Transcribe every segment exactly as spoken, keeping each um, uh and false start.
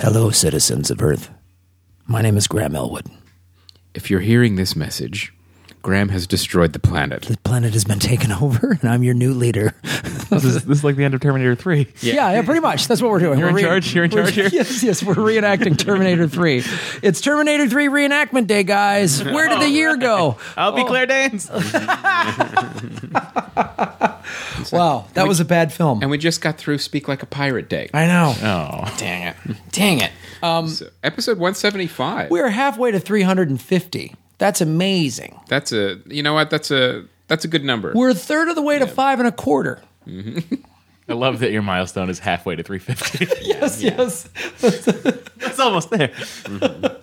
Hello, citizens of Earth. My name is Graham Elwood. If you're hearing this message, Graham has destroyed the planet. The planet has been taken over, and I'm your new leader. This is, this is like the end of Terminator three. Yeah, yeah, yeah pretty much. That's what we're doing. You're we're in charge? You're in charge here? Yes, yes. We're reenacting Terminator three. It's Terminator three reenactment day, guys. Where did the year go? I'll be Oh. Claire Danes. Wow, that was a bad film. And we just got through Speak Like a Pirate Day. I know. Oh. Dang it. Dang it. Um, So, episode one seventy-five. we're halfway to three hundred fifty. That's amazing. That's a, you know what? That's a, that's a good number. We're a third of the way to five and a quarter. I love that your milestone is halfway to three fifty. Yes, yes. It's almost there. We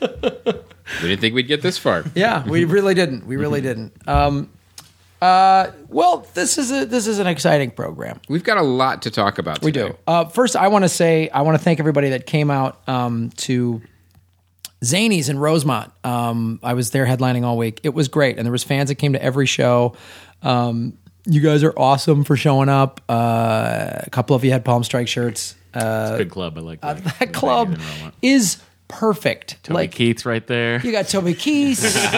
didn't think we'd get this far. Yeah, we really didn't. We really didn't. Um, uh, well, this is a this is an exciting program. We've got a lot to talk about We today. do. Uh, first, I want to say I want to thank everybody that came out um, to Zanies in Rosemont. Um, I was there headlining all week. It was great, and there was fans that came to every show. Um, you guys are awesome for showing up. Uh, a couple of you had Palm Strike shirts. Uh, Good club. I like that. that club is perfect. Toby like Keith's right there. you got Toby Keith.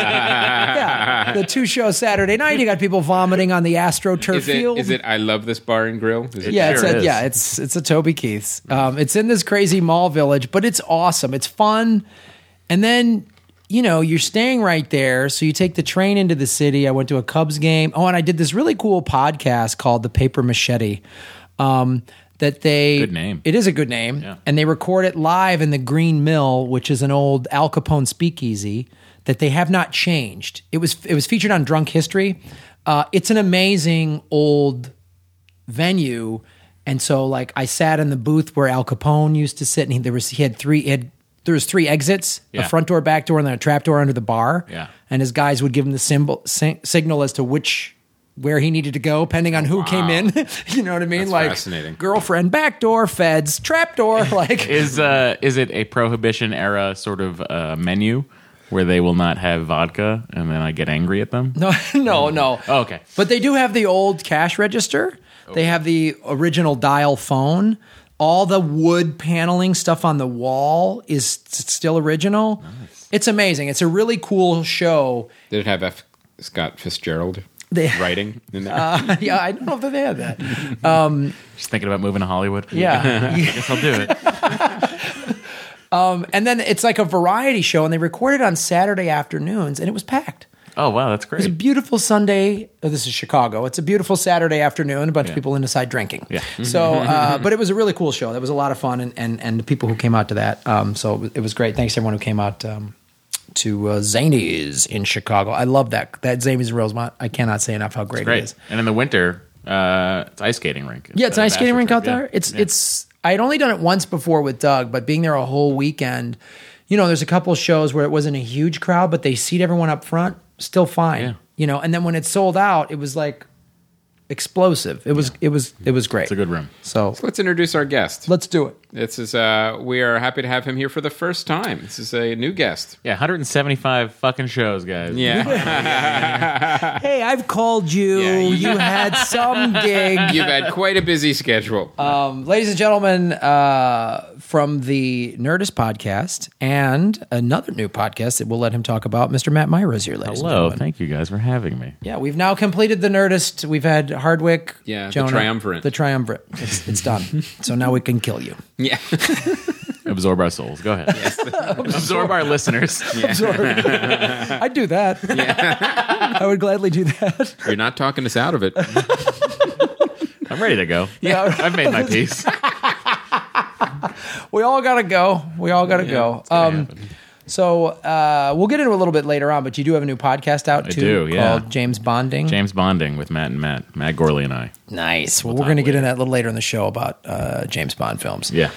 Yeah, the two shows Saturday night. You got people vomiting on the AstroTurf Is it, field. is it I Love This Bar and Grill? Is it Yeah, sure it's a, is. yeah, it's it's a Toby Keith's. Um, it's in this crazy mall village, but it's awesome. It's fun, and then you know you're staying right there, so you take the train into the city. I went to a Cubs game. Oh, and I did this really cool podcast called The Paper Machete. Um, that they Good name. It is a good name, Yeah. and they record it live in the Green Mill, which is an old Al Capone speakeasy that they have not changed. It was it was featured on Drunk History. Uh, it's an amazing old venue, and so like I sat in the booth where Al Capone used to sit, and he, there was he had three he had, there was three exits, Yeah. a front door, back door, and then a trap door under the bar. Yeah. And his guys would give him the symbol si- signal as to which where he needed to go, depending on who came in. You know what I mean? That's like fascinating. girlfriend, back door, feds, trap door. Like Is uh is it a Prohibition era sort of uh, menu where they will not have vodka and then I get angry at them? no, no, no. Oh, okay. But they do have the old cash register. They have the original dial phone. All the wood paneling stuff on the wall is s- still original. It's amazing. It's a really cool show. Did it have F. Scott Fitzgerald They, writing in there? uh, yeah, I don't know if they had that. Just thinking about moving to Hollywood. Yeah. I guess I'll do it. And then it's like a variety show, and they recorded on Saturday afternoons, and it was packed. Oh wow, that's It was a great. beautiful Sunday. Oh, this is Chicago. It's a beautiful Saturday afternoon. A bunch Yeah. of people inside drinking. Yeah. So, uh, but it was a really cool show. That was a lot of fun, and and, and the people who came out to that. Um, so it was, it was great. Thanks to everyone who came out um, to uh, Zanies in Chicago. I love that that Zanies in Rosemont. I cannot say enough how great, it Great. is. And in the winter, uh, it's ice skating rink. Yeah, it's an ice skating rink out Yeah. there. It's Yeah. it's. I had only done it once before with Doug, but being there a whole weekend, you know, there's a couple of shows where it wasn't a huge crowd, but they seat everyone up front, still fine. Yeah. You know, and then when it sold out, it was like explosive. It was it was it was great. It's a good room. So Let's introduce our guest. let's do it. This is uh, we are happy to have him here for the first time. This is a new guest. Yeah, one hundred seventy-five fucking shows, guys. Yeah, Hey, I've called you. Yeah, you- you had some gig. you've had quite a busy schedule. Um, ladies and gentlemen, uh, from the Nerdist podcast and another new podcast that we'll let him talk about, Mister Matt Myra is here, ladies and Hello, gentlemen. thank you guys for having me. Yeah, we've now completed the Nerdist. We've had Hardwick, Yeah, the Jonah, triumvirate. The triumvirate. It's, it's done. So now we can kill you. yeah, Absorb our souls. Go ahead. Absorb our listeners. I'd do that. I would gladly do that. you're not talking us out of it. I'm ready to go. Yeah. I've made my peace. We all gotta go. We all gotta go. It's gonna Um, happen. so uh, we'll get into it a little bit later on, but you do have a new podcast out I too do, yeah. called James Bonding. James Bonding with Matt and Matt. Matt Gorley and I. Nice. Well, We'll we're going to talk get in later. that a little later in the show about uh, James Bond films. Yeah.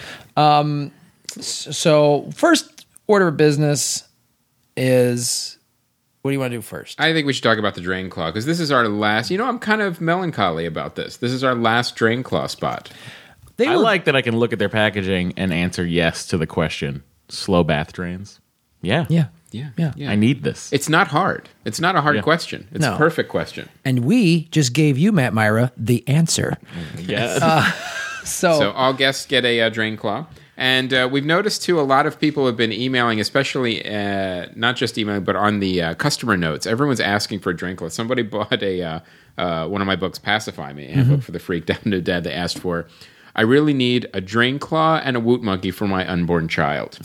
So first order of business is, what do you want to do first? I think we should talk about the drain claw because this is our last. You know, I'm kind of melancholy about this. This is our last drain claw spot. They I were- like that I can look at their packaging and answer yes to the question. Slow bath drains. Yeah. Yeah. Yeah, Yeah. I need this. It's not hard. It's not a hard Yeah. question. It's No. a perfect question. And we just gave you, Matt Myra, the answer. Yes. So, So all guests get a uh, drain claw. And uh, we've noticed, too, a lot of people have been emailing, especially uh, not just emailing, but on the uh, customer notes. Everyone's asking for a drain claw. Somebody bought a uh, uh, one of my books, Pacify Me, a handbook for the freak down to dad. They asked for, I really need a drain claw and a woot monkey for my unborn child.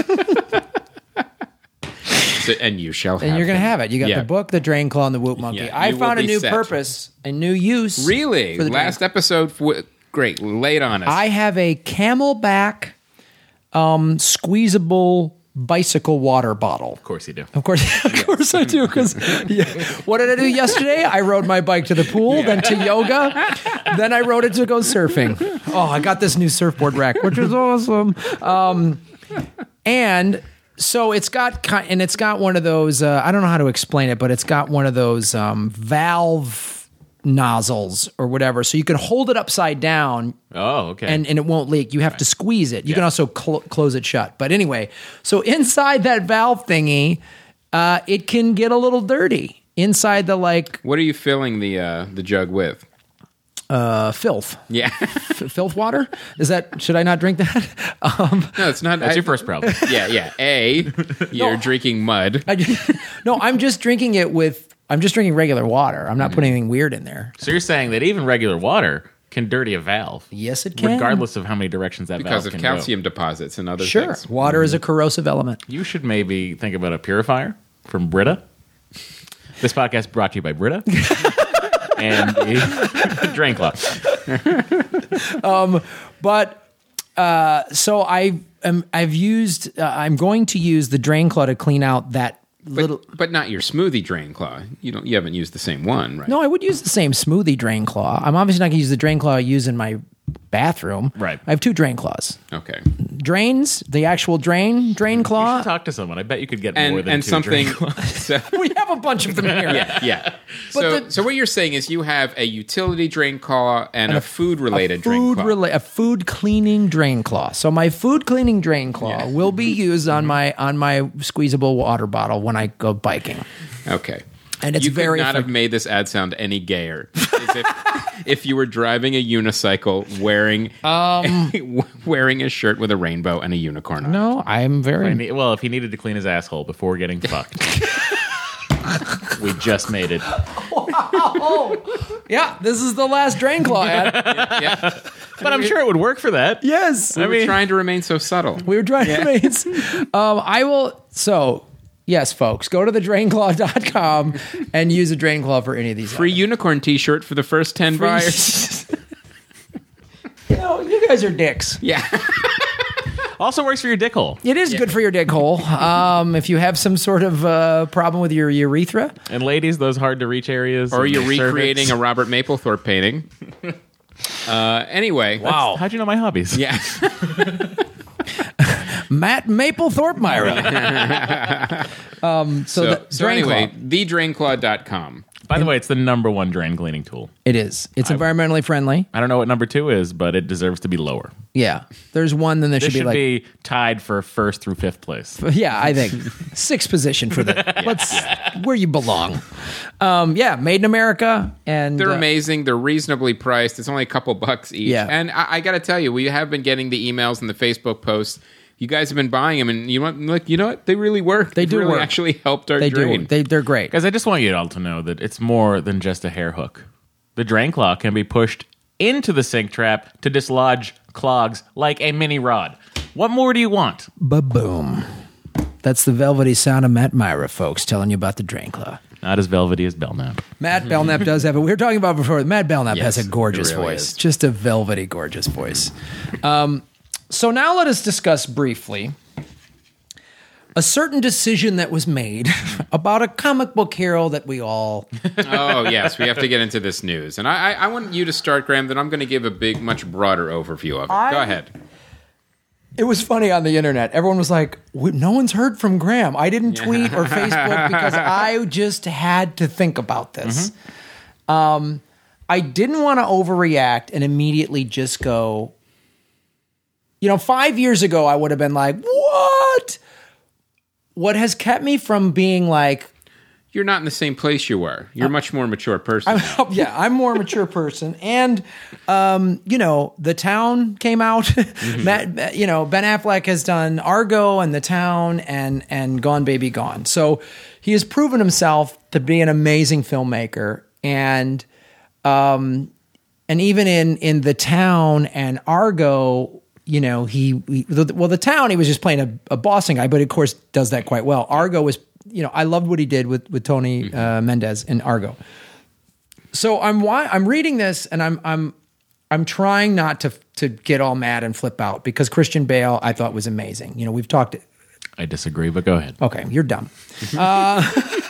So, and you shall have and you're going to them. have it. You got Yeah. the book, the drain claw, and the woot monkey. Yeah, I you will found a be new set. purpose, a new use. Really? for the drain Last episode, w- great. Lay it on us. I have a Camelback um, squeezable bicycle water bottle. Of course you do. Of course, of course I do. Because yeah. What did I do yesterday? I rode my bike to the pool, then to yoga, then I rode it to go surfing. Oh, I got this new surfboard rack, which is awesome. Um, and so it's got ki- and it's got one of those. Uh, I don't know how to explain it, but it's got one of those um, valve nozzles or whatever, so you can hold it upside down. Oh, okay. And, and it won't leak. You have to squeeze it. You can also cl- close it shut. But anyway, so inside that valve thingy, uh, it can get a little dirty inside the like What are you filling the uh, the jug with? uh, filth. Yeah. F- filth water? Is that? Should I not drink that? Um, No, it's not. That's I- your first problem. Yeah, yeah. A, you're drinking mud. I just, no, I'm just drinking it with. I'm just drinking regular water. I'm not putting anything weird in there. So you're saying that even regular water can dirty a valve? Yes, it can. Regardless of how many directions that Because valve of can calcium deposits and other Sure, things. water is a corrosive element. go. You should maybe think about a purifier from Brita. This podcast brought to you by Brita. And the drain claw. But uh, so I am. I've used. Uh, I'm going to use the drain claw to clean out that But, little. but not your smoothie drain claw. You don't. You haven't used the same one, right? No, I would use the same smoothie drain claw. I'm obviously not going to use the drain claw I use in my bathroom. Right. I have two drain claws. Okay. Drains, the actual drain, drain You claw. should talk to someone. I bet you could get more And than and two something. drain claws. So, We have a bunch of them here. yeah, yeah. But So, the- so what you're saying is you have a utility drain claw and, a, food related drain Food claw. rela- a food cleaning drain claw. So my food cleaning drain claw will be used on my on my squeezable water bottle when I go biking. Okay. And it's you very could not have effective. made this ad sound any gayer. As if, if you were driving a unicycle wearing Um, wearing a shirt with a rainbow and a unicorn on it. No, I'm very. I need- Well, if he needed to clean his asshole before getting fucked. We just made it. Yeah, this is the last drain claw ad. Yeah. But I'm sure it would work for that. Yes, We I were mean- trying to remain so subtle. we were trying to make. Um, I will. So yes, folks, go to the drain claw dot com and use a drain claw for any of these. Free unicorn t-shirt for the first ten Free- buyers. You know, you guys are dicks. Yeah. Also works for your dick hole. It is good for your dick hole. Um, if you have some sort of uh, problem with your urethra, And ladies, those hard to reach areas. Or and you're your recreating cervix. a Robert Mapplethorpe painting. Uh, anyway. wow. How'd you know my hobbies? Yeah. Matt Mapplethorpe Myra. um, so, So, the so drain anyway, claw. the drain claw dot com. By the way, it's the number one drain cleaning tool. It is. It's environmentally friendly. I don't know what number two is, but it deserves to be lower. Yeah. There's one, then there This should be should like. be tied for first through fifth place. Yeah, I think sixth position for the. Let's where you belong. Um, yeah, made in America, and They're uh, amazing. They're reasonably priced. It's only a couple bucks each. Yeah. And I, I got to tell you, we have been getting the emails and the Facebook posts. You guys have been buying them, and you want look. You know what? They really work. They They've do really work. Actually, helped our They drain. do. They they're great. Guys, I just want you all to know that it's more than just a hair hook. The drain claw can be pushed into the sink trap to dislodge clogs like a mini rod. What more do you want? Ba-boom. That's the velvety sound of Matt Myra, folks, telling you about the drain claw. Not as velvety as Belknap. Matt Belknap does have it. We were talking about before. Matt Belknap Yes, has a gorgeous it really voice, is. just a velvety, gorgeous voice. Um, so now let us discuss briefly a certain decision that was made about a comic book hero that we all. Oh yes, we have to get into this news, and I, I, I want you to start, Graham. Then I'm going to give a big, much broader overview of it. I- Go ahead. It was funny on the internet. Everyone was like, "W- "No one's heard from Graham." I didn't tweet or Facebook because I just had to think about this. Um, I didn't want to overreact and immediately just go. You know, five years ago, I would have been like, "What?" What has kept me from being like, you're not in the same place you were. You're a much more mature person. now. I'm, yeah, I'm more mature person, and um, you know, The Town came out. Mm-hmm. Matt, you know, Ben Affleck has done Argo and The Town and and Gone Baby Gone. So he has proven himself to be an amazing filmmaker, and um, and even in in The Town and Argo, you know, he, he well, The Town he was just playing a, a bossing guy, but of course does that quite well. Argo was. You know, I loved what he did with with Tony uh, Mendez in Argo. So I'm why I'm reading this, and I'm I'm I'm trying not to to get all mad and flip out because Christian Bale I thought was amazing. You know, we've talked. I disagree, but go ahead. Okay, you're dumb. Uh,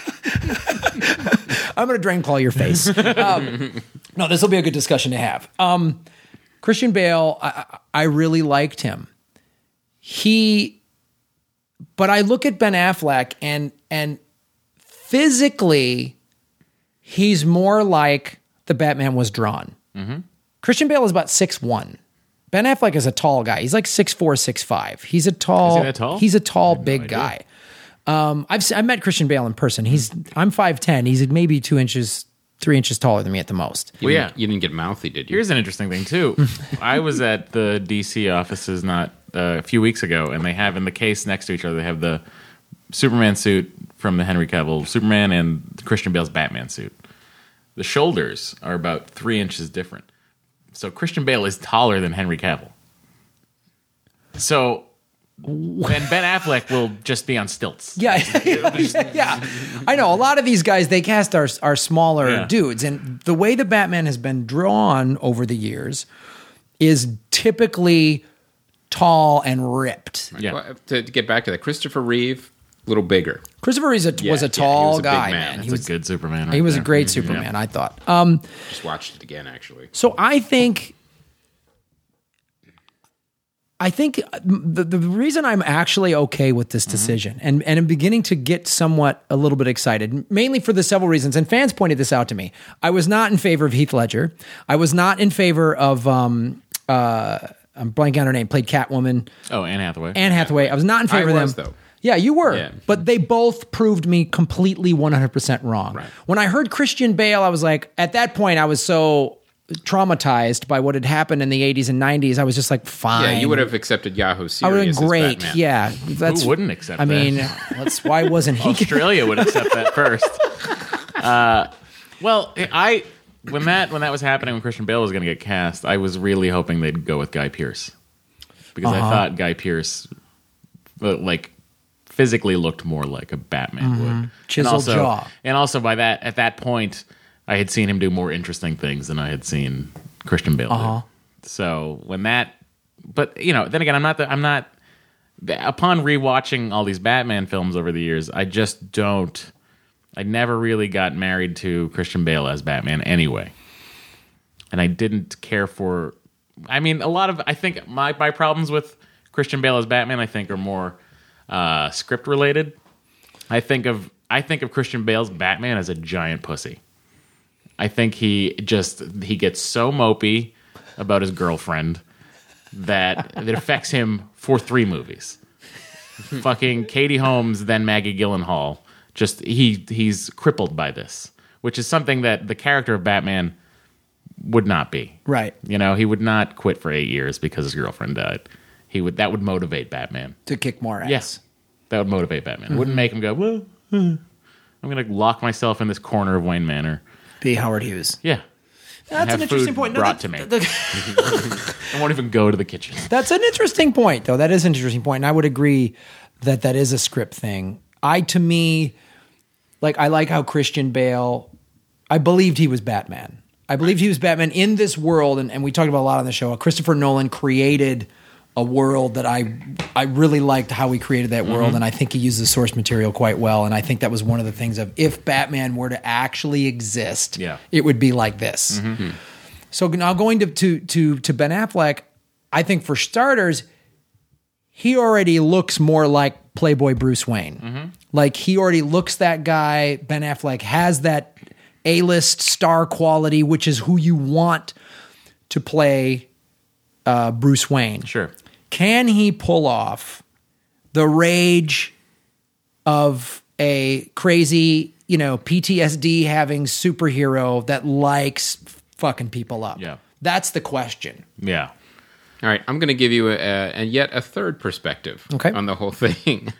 I'm going to drain claw your face. Um, no, this will be a good discussion to have. Um, Christian Bale, I, I really liked him. He. But I look at Ben Affleck and and physically, he's more like the Batman was drawn. Mm-hmm. Christian Bale is about six one. Ben Affleck is a tall guy. He's like six four, six five. He's a tall. Is he that tall? He's a tall, no big idea. guy. Um, I've se- I met Christian Bale in person. He's I'm five ten. He's maybe two inches, three inches taller than me at the most. You Well, didn't- yeah. You didn't get mouthy, did you? Here's an interesting thing too. I was at the D C offices not uh, a few weeks ago, and they have in the case next to each other. They have the Superman suit from the Henry Cavill Superman and Christian Bale's Batman suit. The shoulders are about three inches different. So Christian Bale is taller than Henry Cavill. So and Ben Affleck will just be on stilts. Yeah, yeah, yeah. I know a lot of these guys they cast are are smaller Yeah. dudes, and the way the Batman has been drawn over the years is typically tall and ripped. Yeah. Well, to, to get back to that, Christopher Reeve, a little bigger. Christopher Reeve was a, Yeah, was a yeah, he tall was a big guy, man. man. That's He was a good Superman. Right he was there. a great Mhm. Superman, Yeah. I thought. Um, Just watched it again, actually. so I think, I think the, the reason I'm actually okay with this decision, Mm-hmm. and and I'm beginning to get somewhat a little bit excited, mainly for the several reasons. And fans pointed this out to me. I was not in favor of Heath Ledger. I was not in favor of. Um, uh, I'm blanking on her name. Played Catwoman. Oh, Anne Hathaway. Anne Hathaway. I was not in favor I of was, them. though. Yeah, you were. Yeah. But they both proved me completely one hundred percent wrong. Right. When I heard Christian Bale, I was like, at that point, I was so traumatized by what had happened in the eighties and nineties. I was just like, fine. Yeah, you would have accepted Yahoo Serious I would have been as great. Batman. Yeah. That's, Who wouldn't accept I that? mean, that's why wasn't he? Australia would accept that first. Uh, well, I when that when that was happening, when Christian Bale was going to get cast, I was really hoping they'd go with Guy Pearce because Uh-huh. I thought Guy Pearce, uh, like, physically looked more like a Batman would. Mm-hmm. Chiseled and also, jaw. And also, by that at that point, I had seen him do more interesting things than I had seen Christian Bale Uh-huh. do. So when that, but you know, then again, I'm not the, I'm not. Upon rewatching all these Batman films over the years, I just don't. I never really got married to Christian Bale as Batman anyway. And I didn't care for. I mean, a lot of. I think my, my problems with Christian Bale as Batman, I think, are more uh, script related. I think of. I think of Christian Bale's Batman as a giant pussy. I think he just. He gets so mopey about his girlfriend that it affects him for three movies. Fucking Katie Holmes, then Maggie Gyllenhaal. Just he he's crippled by this, which is something that the character of Batman would not be. Right. You know, he would not quit for eight years because his girlfriend died. He would that would motivate Batman. To kick more ass. Yes, that would motivate Batman. It wouldn't make him go, well, hmm, I'm going to lock myself in this corner of Wayne Manor. Be Howard Hughes. Yeah. That's have an interesting food point. No, brought that- to me. that- I won't even go to the kitchen. That's an interesting point, though. That is an interesting point, and I would agree that that is a script thing. I, to me, like I like how Christian Bale. I believed he was Batman. I believed he was Batman in this world, and, and we talked about a lot on the show. Christopher Nolan created a world that I I really liked how he created that world, and I think he used the source material quite well. And I think that was one of the things of if Batman were to actually exist, Yeah. it would be like this. So now going to, to to to Ben Affleck, I think for starters, he already looks more like Playboy Bruce Wayne. Like he already looks that guy. Ben Affleck has that A-list star quality, which is who you want to play uh, Bruce Wayne. Sure. Can he pull off the rage of a crazy you know, P T S D having superhero that likes fucking people up? Yeah. That's the question. Yeah. All right, I'm going to give you a, a, and yet a third perspective Okay. on the whole thing.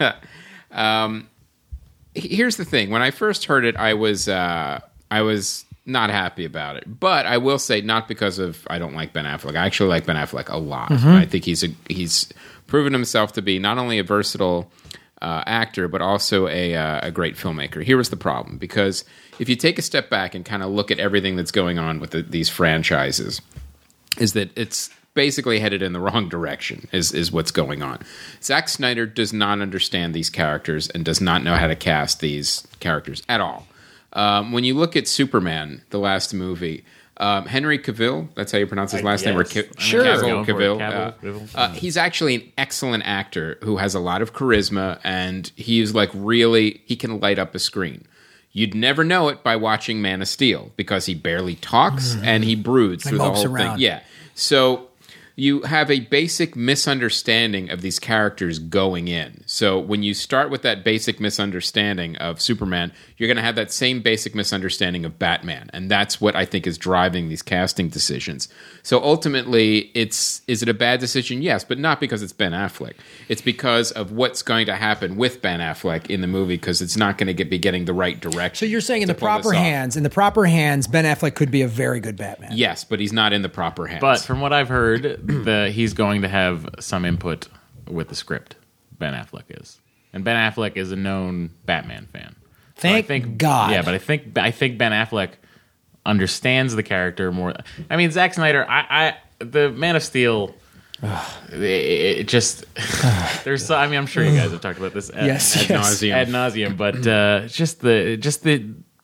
um, here's the thing: when I first heard it, I was uh, I was not happy about it. But I will say, not because of I don't like Ben Affleck. I actually like Ben Affleck a lot. Mm-hmm. I think he's a, he's proven himself to be not only a versatile uh, actor, but also a uh, a great filmmaker. Here was the problem, because if you take a step back and kind of look at everything that's going on with the, these franchises, is that it's basically headed in the wrong direction is, is what's going on. Zack Snyder does not understand these characters and does not know how to cast these characters at all. Um, when you look at Superman, the last movie, um, Henry Cavill, that's how you pronounce his last I name, or guess. Ca- I mean, Sure. Cavill, Cavill, Cavill, Cavill, uh, Cavill. uh, he's actually an excellent actor who has a lot of charisma, and he's like really, he can light up a screen. You'd never know it by watching Man of Steel, because he barely talks and he broods through the mopes whole around. thing. Yeah. So you have a basic misunderstanding of these characters going in. So when you start with that basic misunderstanding of Superman, you're going to have that same basic misunderstanding of Batman. And that's what I think is driving these casting decisions. So ultimately, it's is it a bad decision? Yes, but not because it's Ben Affleck. It's because of what's going to happen with Ben Affleck in the movie, because it's not going to get, be getting the right direction. So you're saying in to the pull this proper off. hands, in the proper hands, Ben Affleck could be a very good Batman. Yes, but he's not in the proper hands. But from what I've heard, the, he's going to have some input with the script. Ben Affleck is, and Ben Affleck is a known Batman fan. So Thank I think, God. Yeah, but I think I think Ben Affleck understands the character more. I mean, Zack Snyder. I, I the Man of Steel. it, it just there's. So, I mean, I'm sure you guys have talked about this ad, Yes, ad, yes. nauseum. ad nauseum, but uh, just the just the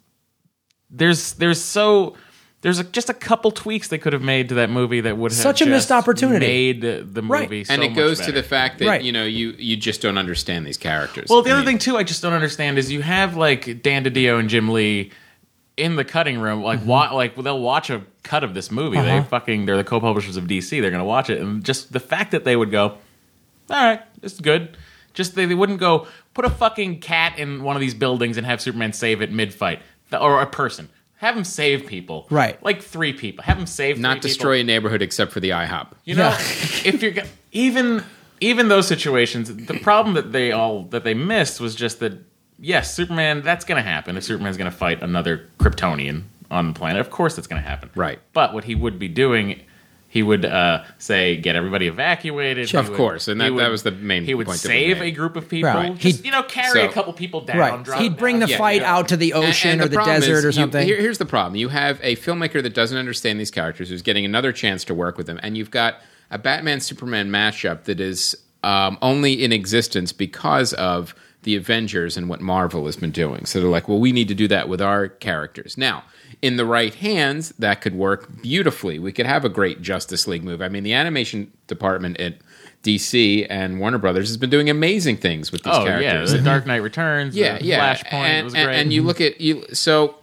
there's there's so. There's a, just a couple tweaks they could have made to that movie that would have Such a just missed opportunity. made the movie Right. so and it much goes to better. the fact that Right. you know you you just don't understand these characters. Well, the I other mean, thing too, I just don't understand is you have like Dan DiDio and Jim Lee in the cutting room, like Mm-hmm. wa- like they'll watch a cut of this movie. Uh-huh. They fucking they're the co-publishers of D C. They're gonna watch it, and just the fact that they would go, all right, this is good. Just they, they wouldn't go put a fucking cat in one of these buildings and have Superman save it mid fight, or a person. Have him save people, Right. Like three people. Have him save. not three destroy people. a neighborhood except for the IHOP. You know, Yeah. if you're go- even even those situations, the problem that they all that they missed was just that yes, Superman. That's going to happen if Superman's going to fight another Kryptonian on the planet. Of course, that's going to happen. Right. But what he would be doing, he would uh, say, get everybody evacuated. Sure. He Of would- course, and he that- would- that was the main He would point that we save made. a group of people. Right. Just He'd- you know, carry So- a couple people down. Right. drop He'd them bring the down. Yeah, fight yeah. out to the ocean And- and or the problem desert is or you- something. here- here's the problem: you have a filmmaker that doesn't understand these characters, who's getting another chance to work with them, and you've got a Batman Superman mashup that is um, only in existence because of the Avengers and what Marvel has been doing. So they're like, well, we need to do that with our characters. Now, in the right hands, that could work beautifully. We could have a great Justice League movie. I mean, the animation department at D C and Warner Brothers has been doing amazing things with these Oh yeah, characters. the Dark Knight Returns. Yeah, the yeah. Flashpoint and, was and- great. and you look at you. So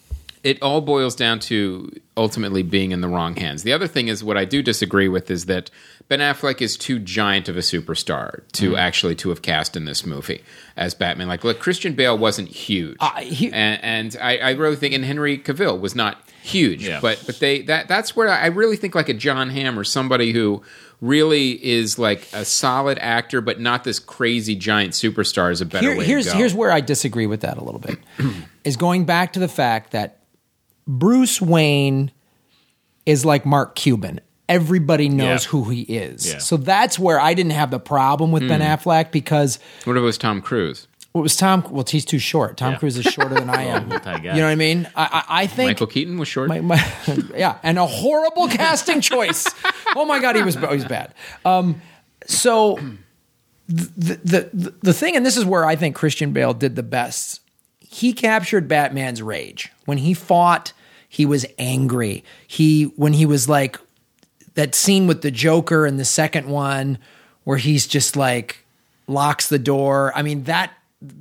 it all boils down to ultimately being in the wrong hands. The other thing is what I do disagree with is that Ben Affleck is too giant of a superstar to Mm-hmm. actually to have cast in this movie as Batman. Like, look, Christian Bale wasn't huge, Uh, he- and, and I, I really think, and Henry Cavill was not huge, Yeah. but but they that that's where I really think like a John Hamm or somebody who really is like a solid actor, but not this crazy giant superstar is a better Here- way here's to go. here's where I disagree with that a little bit. Is going back to the fact that Bruce Wayne is like Mark Cuban. Everybody knows Yeah. who he is. Yeah. So that's where I didn't have the problem with Ben Affleck, because What if it was Tom Cruise? it was Tom. Well, he's too short. Tom Yeah. Cruise is shorter than I am. multi-guy. You know what I mean? I, I, I think Michael Keaton was short. My, my, yeah, and a horrible casting choice. Oh my God, he was he was bad. Um, so the, the the the thing, and this is where I think Christian Bale did the best. He captured Batman's rage when he fought. He was angry. He when he was like that scene with the Joker in the second one, where he's just like locks the door. I mean that.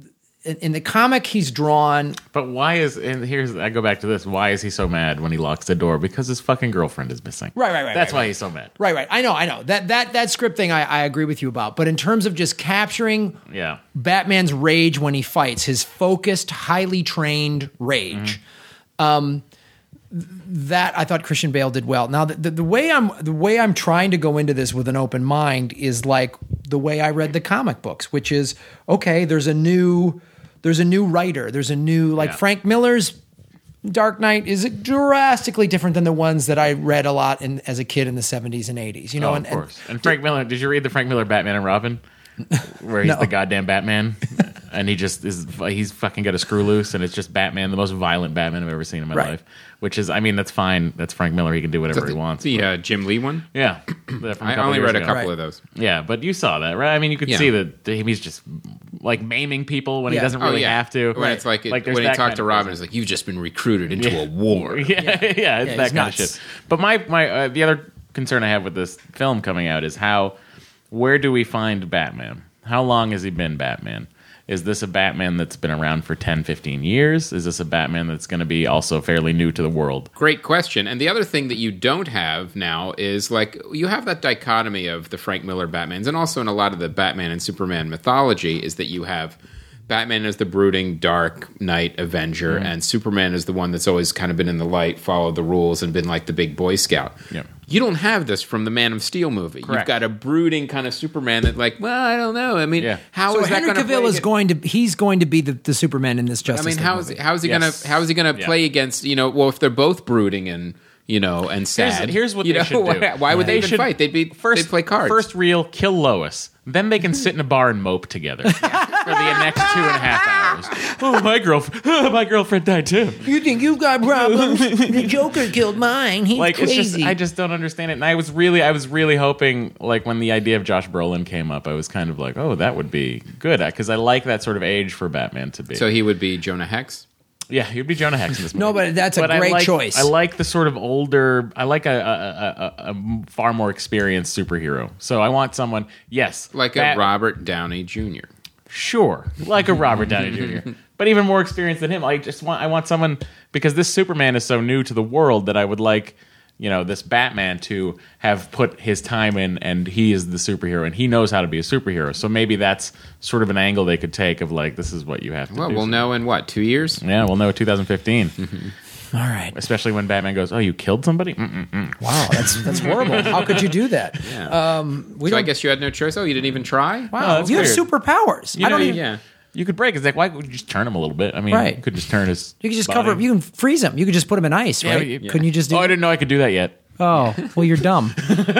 in, in the comic, he's drawn. But why is and here's I go back to this. Why is he so mad when he locks the door? Because his fucking girlfriend is missing. Right, right, right. That's right, why right. he's so mad. Right, right. I know, I know. That that that script thing I, I agree with you about. But in terms of just capturing Yeah. Batman's rage when he fights, his focused, highly trained rage. Mm-hmm. Um, th- that I thought Christian Bale did well. Now, the, the, the way I'm the way I'm trying to go into this with an open mind is like the way I read the comic books, which is okay. There's a new there's a new writer. There's a new like Yeah. Frank Miller's Dark Knight is drastically different than the ones that I read a lot in, as a kid in the seventies and eighties. You know, Oh, and, of course. And, Frank Miller, did you read the Frank Miller Batman and Robin? Where he's No. the goddamn Batman, and he just is, he's fucking got a screw loose, and it's just Batman, the most violent Batman I've ever seen in my Right. life. Which is, I mean, that's fine. That's Frank Miller. He can do whatever the, he wants. the uh, Jim Lee one. Yeah. That from a I couple only years read a ago. couple Right. of those. Yeah, but you saw that, right? I mean, you could Yeah. see that he's just like maiming people when Yeah. he doesn't Oh really yeah, have to. when it's like, it, there's when he that talked kind to of Robin, person. it's like you've just been recruited into a war. Yeah, yeah, it's Yeah, that he's kind nuts. of shit. But my my uh, the other concern I have with this film coming out is how where do we find Batman? How long has he been Batman? Is this a Batman that's been around for ten, fifteen years? Is this a Batman that's going to be also fairly new to the world? Great question. And the other thing that you don't have now is like you have that dichotomy of the Frank Miller Batmans, and also in a lot of the Batman and Superman mythology is that you have Batman as the brooding Dark Knight Avenger, and Superman is the one that's always kind of been in the light, followed the rules, and been like the big Boy Scout. Yeah. You don't have this from the Man of Steel movie. Correct. You've got a brooding kind of Superman that, like, well, I don't know. I mean, Yeah. how so is that Henry going to Cavill play? is ag- going to he's going to be the, the Superman in this I Justice mean, League how is movie. how is he Yes. gonna how is he gonna Yeah. play against, you know? Well, if they're both brooding and you know and sad, Here's, here's what you they know, should do. why, why would they, even should fight? They'd be first they'd play cards. First reel, kill Lois. Then they can sit in a bar and mope together for the next two and a half hours. Oh, my girlfriend, oh, my girlfriend died too. You think you've got problems? The Joker killed mine. He's Like crazy. it's just, I just don't understand it. And I was really, I was really hoping, like when the idea of Josh Brolin came up, I was kind of like, oh, that would be good because I like that sort of age for Batman to be. So he would be Jonah Hex. Yeah, he'd be Jonah Hex in this movie. No, but that's a I great like, choice. I like the sort of older. I like a, a, a, a, a far more experienced superhero. So I want someone. Yes, Like Bat- a Robert Downey Junior Sure, like a Robert Downey Junior But even more experienced than him. I just want. I want someone because this Superman is so new to the world that I would like. You know, this Batman to have put his time in, and he is the superhero, and he knows how to be a superhero. So maybe that's sort of an angle they could take of like, this is what you have to Well, do. we'll know in what, two years? Yeah, we'll know twenty fifteen. All right. Especially when Batman goes, "Oh, you killed somebody." Mm-mm-mm. Wow, that's that's horrible. How could you do that? Um, we So I don't. guess you had no choice. Oh, you didn't even try? Wow, Oh, that's you have weird. superpowers. You I don't know, even. Yeah. You could break his neck. Why would you just turn him a little bit? I mean, Right. you could just turn his. You could just body. cover. You can freeze him. You could just put him in ice, Yeah, right? you- Couldn't you just do? Oh, I didn't know I could do that yet. Oh, well, you're dumb.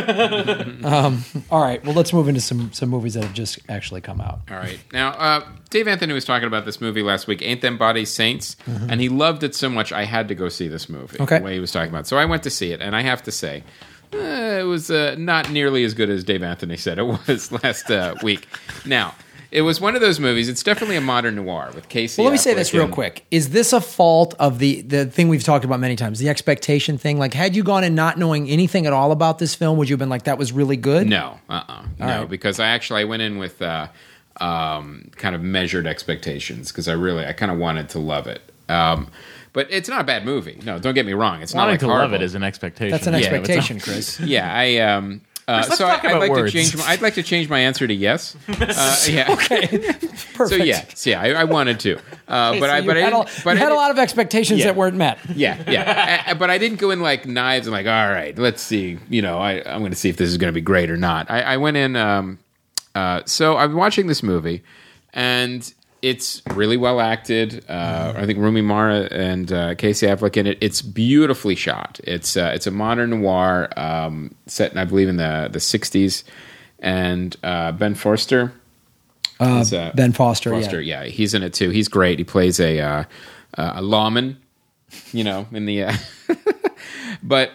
um, all right. Well, let's move into some some movies that have just actually come out. All right. Now, uh, Dave Anthony was talking about this movie last week, Ain't Them Bodies Saints, and he loved it so much I had to go see this movie. Okay. The way he was talking about. So I went to see it, and I have to say, uh, it was uh, not nearly as good as Dave Anthony said it was last uh, week. Now, it was one of those movies. It's definitely a modern noir with Casey. Well, let me say Affleck this real and- quick. Is this a fault of the the thing we've talked about many times, the expectation thing? Like, had you gone in not knowing anything at all about this film, would you have been like, that was really good? No, uh-uh. no, right. because I actually I went in with uh, um, kind of measured expectations because I really I kind of wanted to love it. Um, but it's not a bad movie. No, don't get me wrong. It's not Wanting like to horrible. love it is an expectation. That's an Yeah, but it's expectation, Chris. Yeah, I um. Uh, Let's so talk I, I'd about like words. to change. My, I'd like to change my answer to yes. Uh, yeah. okay. Perfect. So yeah, so yeah, I, I wanted to, uh, but I you but I had, a, didn't, but you I had a didn't- lot of expectations Yeah. that weren't met. yeah, yeah. Uh, but I didn't go in like knives and like, all right, let's see. You know, I, I'm going to see if this is going to be great or not. I, I went in. Um, uh, so I'm watching this movie, and it's really well acted. Uh, I think Rumi Mara and uh, Casey Affleck in it. It's beautifully shot. It's uh, it's a modern noir um, set, in, I believe, in the the sixties. And uh, Ben Forster. Uh, is, uh, Ben Foster, Foster, yeah. yeah, he's in it too. He's great. He plays a uh, uh, a lawman, you know, in the. Uh, but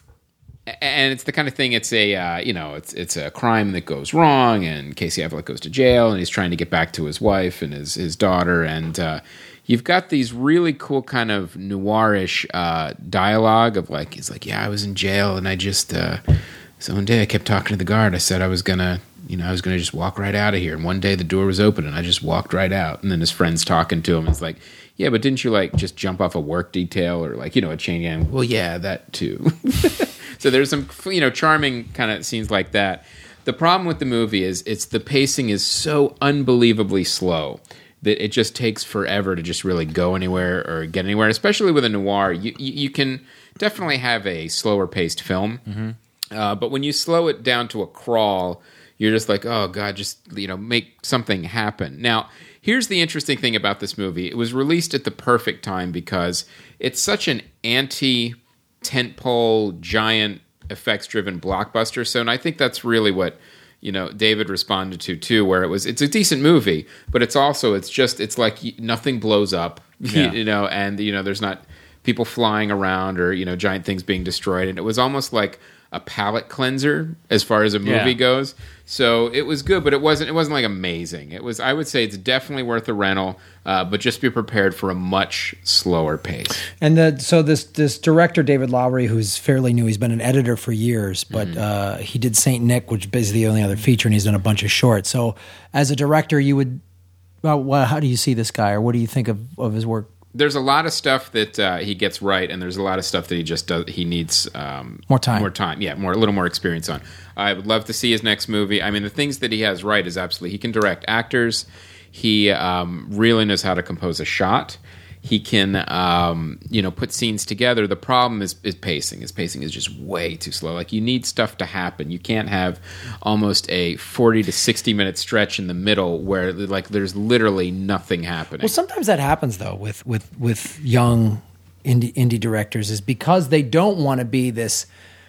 and it's the kind of thing. It's a uh, you know, it's it's a crime that goes wrong, and Casey Affleck goes to jail, and he's trying to get back to his wife and his his daughter, and uh, you've got these really cool kind of noirish uh, dialogue of like, he's like, yeah, I was in jail, and I just uh, so one day I kept talking to the guard. I said I was gonna. you know, I was going to just walk right out of here. And one day the door was open and I just walked right out. And then his friend's talking to him. It's like, yeah, but didn't you like just jump off a work detail or like, you know, a chain gang? Well, yeah, that too. So there's some, you know, charming kind of scenes like that. The problem with the movie is it's the pacing is so unbelievably slow that it just takes forever to just really go anywhere or get anywhere. And especially with a noir, you, you, you can definitely have a slower paced film. Mm-hmm. Uh, but when you slow it down to a crawl, you're just like, oh, God, just, you know, make something happen. Now, here's the interesting thing about this movie. It was released at the perfect time because it's such an anti-tentpole, giant, effects-driven blockbuster. So, and I think that's really what, you know, David responded to, too, where it was, it's a decent movie, but it's also, it's just, it's like nothing blows up, yeah. you know, and, you know, there's not people flying around or, you know, giant things being destroyed. And it was almost like a palate cleanser as far as a movie yeah. goes. So it was good, but it wasn't it wasn't like amazing. It was, I would say it's definitely worth a rental, uh, but just be prepared for a much slower pace. And the, so this this director, David Lowery, who's fairly new, he's been an editor for years, but mm-hmm. uh, he did Saint Nick, which is basically the only other feature, and he's done a bunch of shorts. So as a director, you would, well, well how do you see this guy, or what do you think of, of his work? There's a lot of stuff that uh, he gets right, and there's a lot of stuff that he just does. He needs um, more time, more time, yeah, more a little more experience on. I would love to see his next movie. I mean, the things that he has right is absolutely he can direct actors. He um, really knows how to compose a shot. He can, um, you know, put scenes together. The problem is, is pacing. His pacing is just way too slow. Like, you need stuff to happen. You can't have almost a forty to sixty minute stretch in the middle where, like, there's literally nothing happening. Well, sometimes that happens, though, with with, with young indie, indie directors, is because they don't want to be this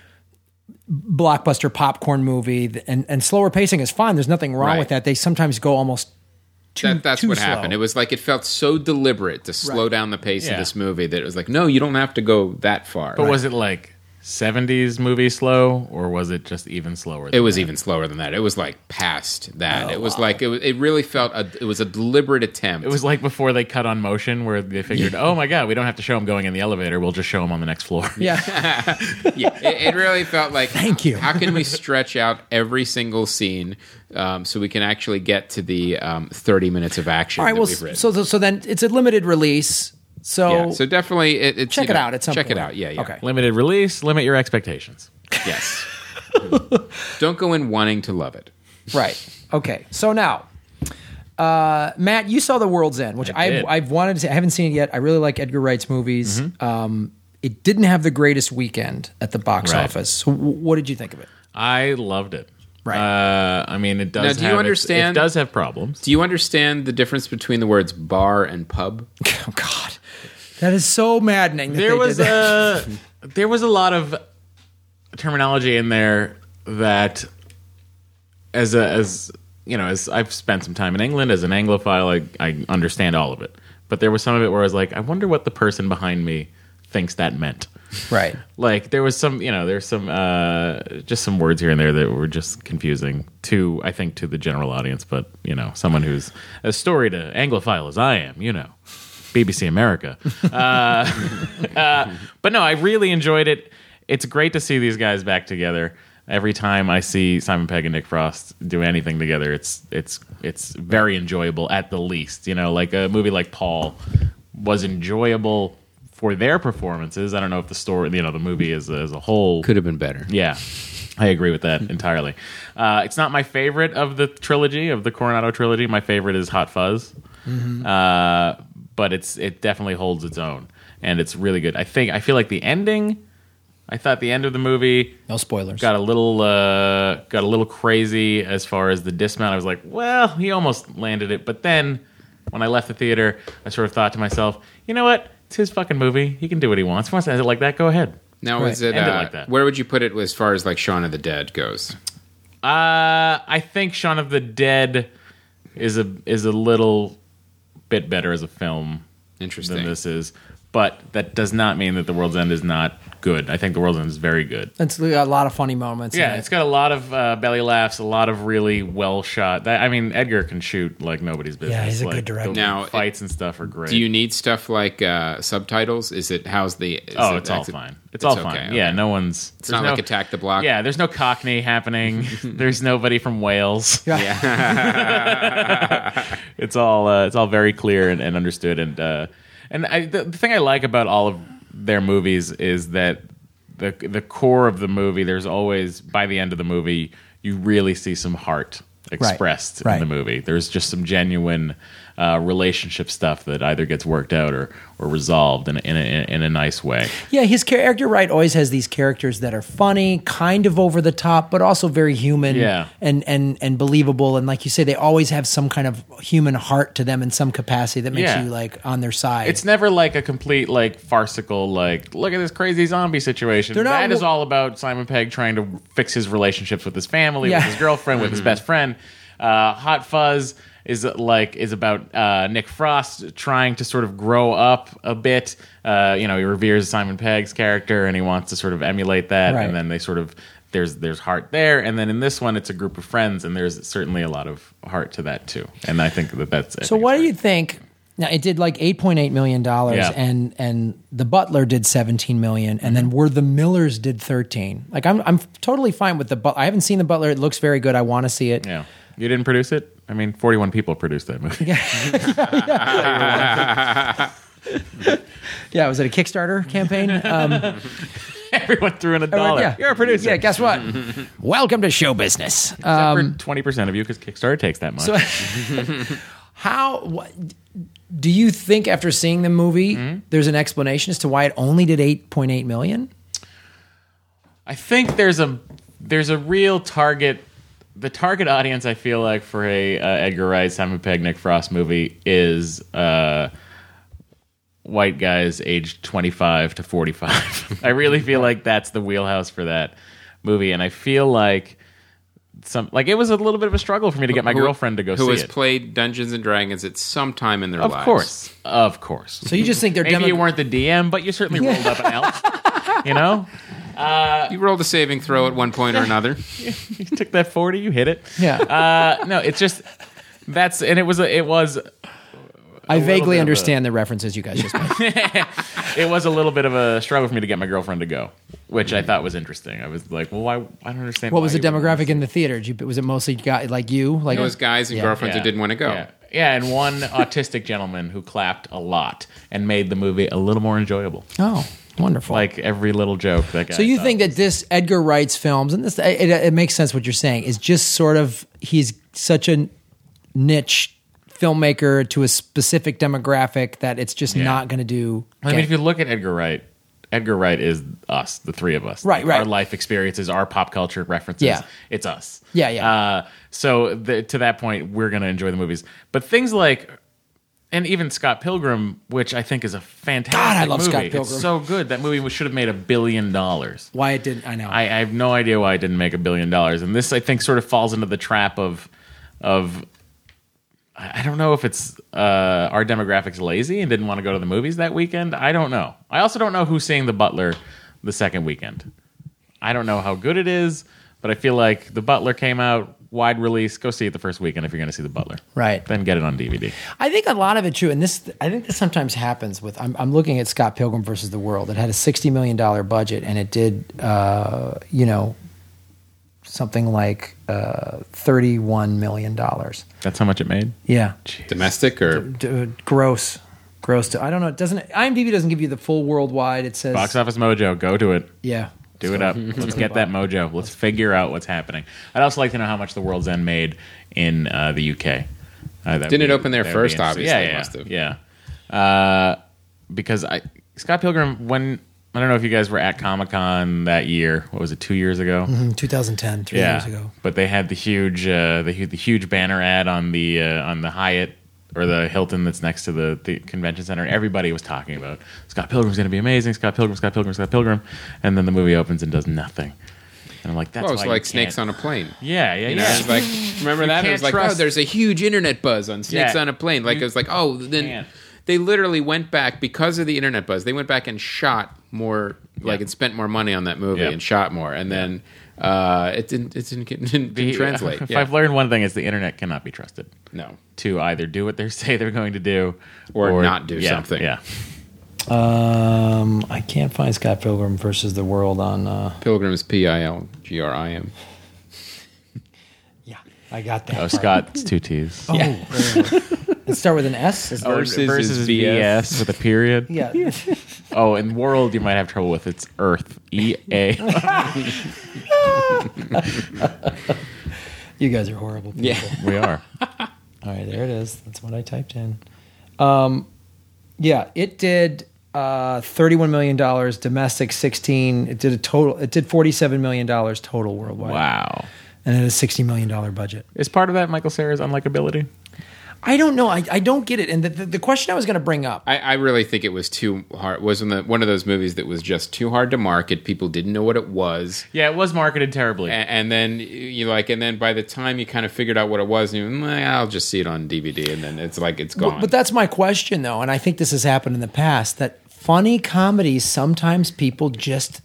blockbuster popcorn movie, and, and slower pacing is fine. There's nothing wrong right. with that. They sometimes go almost Too, that, that's too what slow. happened. It was like it felt so deliberate to slow right. down the pace yeah. of this movie that it was like, no, you don't have to go that far. But right. was it like seventies movie slow, or was it just even slower than It was that? even slower than that. It was like past that. Oh, it was wow. like it, was, it really felt a, it was a deliberate attempt. It was like before they cut on motion, where they figured, oh my God, we don't have to show him going in the elevator. We'll just show him on the next floor. Yeah. yeah, it, it really felt like, Thank you. How can we stretch out every single scene um, so we can actually get to the um, thirty minutes of action All right. that Well, we've written? so so then it's a limited release. So, yeah, so definitely it, it's, check you it know, out at some check point. it out. Yeah, yeah. Okay. Limited release, limit your expectations. Yes. Don't go in wanting to love it. Right. Okay. So now, uh, Matt, you saw The World's End, which I I've, did. I've wanted to see. I haven't seen it yet. I really like Edgar Wright's movies. Mm-hmm. Um, it didn't have the greatest weekend at the box Right. office. So w- what did you think of it? I loved it. Right. Uh, I mean, it does. Now, do you have its- understand- It does have problems. Do you understand the difference between the words bar and pub? Oh God, that is so maddening. That There they was did that. a there was a lot of terminology in there that, as a as you know, as I've spent some time in England as an Anglophile, I, I understand all of it. But there was some of it where I was like, I wonder what the person behind me thinks that meant. right. Like there was some, you know, there's some uh, just some words here and there that were just confusing to, I think, to the general audience. But you know, someone who's as storied to Anglophile as I am, you know, B B C America. uh, uh, but no, I really enjoyed it. It's great to see these guys back together. Every time I see Simon Pegg and Nick Frost do anything together, it's it's it's very enjoyable at the least. You know, like a movie like Paul was enjoyable for their performances. I don't know if the story, you know, the movie as a, as a whole Could have been better. Yeah, I agree with that entirely. Uh, it's not my favorite of the trilogy, of the Coronado trilogy. My favorite is Hot Fuzz, mm-hmm. uh, but it's it definitely holds its own, and it's really good. I think I feel like the ending. I thought the end of the movie No spoilers. got a little uh, got a little crazy as far as the dismount. I was like, well, he almost landed it, but then when I left the theater, I sort of thought to myself, you know what? It's his fucking movie. He can do what he wants. If he wants to end it like that, go ahead. Now, Right. is it, End it uh, like that. where would you put it as far as like Shaun of the Dead goes? Uh, I think Shaun of the Dead is a is a little bit better as a film Interesting. than this is. but that does not mean that The World's End is not good. I think The World's End is very good. It's got a lot of funny moments. Yeah, in it. it's got a lot of uh, belly laughs, a lot of really well shot. That, I mean, Edgar can shoot like nobody's business. Yeah, he's a like, good director. The Now, fights and stuff are great. Do you need stuff like uh, subtitles? Is it how's the? Is oh, it, it's all is it- fine. It's, all fine. okay, Yeah, okay. no one's. It's not no, like Attack the Block. Yeah, there's no Cockney happening. There's nobody from Wales. It's all uh, it's all very clear and, and understood. And uh, and I, the, the thing I like about all of their movies is that the the core of the movie, there's always, by the end of the movie, you really see some heart expressed Right. in the movie. There's just some genuine uh, relationship stuff that either gets worked out or, or resolved in a, in, a, in a nice way. Yeah, his character, right, always has these characters that are funny, kind of over the top, but also very human Yeah. and, and, and believable. And like you say, they always have some kind of human heart to them in some capacity that makes Yeah. you like on their side. It's never like a complete like farcical like look at this crazy zombie situation. They're not- That is all about Simon Pegg trying to fix his relationships with his family, Yeah. with his girlfriend, with his best friend. Uh, Hot Fuzz is like is about uh, Nick Frost trying to sort of grow up a bit. Uh, you know, he reveres Simon Pegg's character and he wants to sort of emulate that. Right. And then they sort of there's there's heart there. And then in this one, it's a group of friends, and there's certainly a lot of heart to that too. And I think that that's I so think what it's do great. you think? Now it did like eight point eight million dollars, Yeah. and and The Butler did seventeen million, and then Were the Millers did thirteen. Like I'm I'm totally fine with the Butler. I haven't seen The Butler. It looks very good. I want to see it. Yeah. You didn't produce it? I mean, forty-one people produced that movie. Yeah, was it a Kickstarter campaign? Um, Everyone threw in a dollar. yeah. You're a producer. Yeah, guess what? Welcome to show business. Um, Except for twenty percent of you, because Kickstarter takes that much. So, how what, do you think after seeing the movie, Mm-hmm. there's an explanation as to why it only did eight point eight million? I think there's a there's a real target. The target audience, I feel like, for a uh, Edgar Wright, Simon Pegg, Nick Frost movie is uh, white guys aged twenty-five to forty-five. I really feel like that's the wheelhouse for that movie, and I feel like some like it was a little bit of a struggle for me to get my Who- girlfriend to go who see has it. played Dungeons and Dragons at some time in their Of lives. course, of course. So you just think they're Maybe demo- you weren't the D M, but you certainly rolled up an elf. You know, You rolled a saving throw at one point or another. you took that forty, you hit it. Yeah, Uh, no, it's just that's and it was a, it was I little vaguely bit of understand the references you guys just made. it was a little bit of a struggle for me to get my girlfriend to go, which I thought was interesting. I was like, well, why? I don't understand. What why was the you wouldn't. demographic in the theater? Did you, was it mostly guy like you? Like It was guys and Yeah. girlfriends who didn't want to go. Yeah. Yeah, and one autistic gentleman who clapped a lot and made the movie a little more enjoyable. Oh, wonderful. Like every little joke that guy. So you thought think that was- this Edgar Wright's films, and this it, it makes sense what you're saying, is just sort of he's such a niche filmmaker to a specific demographic that it's just Yeah. not going to do. I mean, if you look at Edgar Wright, Edgar Wright is us, the three of us. Right, right. Our life experiences, our pop culture references. Yeah. It's us. Yeah, yeah. Uh, so the, to that point, we're going to enjoy the movies. But things like, and even Scott Pilgrim, which I think is a fantastic God, I love movie. Scott It's Pilgrim. so good. That movie should have made a billion dollars. why it didn't, I know. I, I have no idea why it didn't make a billion dollars. And this, I think, sort of falls into the trap of, of I I don't know if it's uh, our demographic's lazy and didn't want to go to the movies that weekend. I don't know. I also don't know who's seeing The Butler the second weekend. I don't know how good it is, but I feel like The Butler came out, wide release. Go see it the first weekend if you're going to see The Butler. Right. Then get it on D V D. I think a lot of it true, and this I think this sometimes happens with. I'm, I'm looking at Scott Pilgrim versus the World. It had a sixty million dollar budget, and it did, uh, you know, something like uh, thirty-one million dollars. That's how much it made? Yeah, Domestic or D- gross, gross. To, I don't know. It doesn't. IMDb doesn't give you the full worldwide. It says Box Office Mojo, go to it. Yeah, Do it up. Let's get that mojo. Let's figure out what's happening. I'd also like to know how much The World's End made in uh, the U K. Uh, that'd Didn't it be- open there that'd be first, interesting. obviously, Yeah, it yeah, must have. yeah. Uh, because I Scott Pilgrim, when I don't know if you guys were at Comic Con that year. What was it? Two years ago. in two thousand ten, three Yeah, years ago. but they had the huge, uh, the, hu- the huge banner ad on the uh, on the Hyatt or the Hilton that's next to the, the convention center. And everybody was talking about Scott Pilgrim's going to be amazing. Scott Pilgrim, Scott Pilgrim, Scott Pilgrim, and then the movie opens and does nothing. And I'm like, that's well, it's why you like Snakes can't- on a Plane. Yeah, yeah, You know, yeah. it's like remember that? It can't was like, oh, trust- there's a huge internet buzz on Snakes Yeah. on a Plane. Like it was like, oh, then can't. they literally went back because of the internet buzz. They went back and shot more, like, and spent more money on that movie Yeah. and shot more, and then uh, it didn't it didn't, didn't, didn't The- translate. If Yeah. I've learned one thing, it's the internet cannot be trusted No, to either do what they say they're going to do Or not do yeah, something. Yeah. Um, I can't find Scott Pilgrim versus the World on. Uh, Pilgrims, P I L G R I M. yeah, I got that. Oh, part. Scott's two T's. Oh, yeah. Let's start with an S. Is Oh, Versus versus is V V S S with a period. yeah. Oh, in world you might have trouble with. It's Earth. E A. You guys are horrible people. Yeah. We are. All right, there it is. That's what I typed in. Um, yeah, it did uh, thirty-one million dollars domestic, sixteen. It did a total. It did forty-seven million dollars total worldwide. Wow. And it had a sixty million dollars budget. Is part of that Michael Cera's unlikability? I don't know. I, I don't get it. And the, the, the question I was going to bring up. I, I really think it was too hard. Wasn't the, one of those movies that was just too hard to market. People didn't know what it was, Yeah, it was marketed terribly. and, and then you like, and then by the time you kind of figured out what it was, you "Mm, I'll just see it on D V D, and then it's like it's gone. But, but that's my question, though, and I think this has happened in the past. That funny comedies, sometimes people just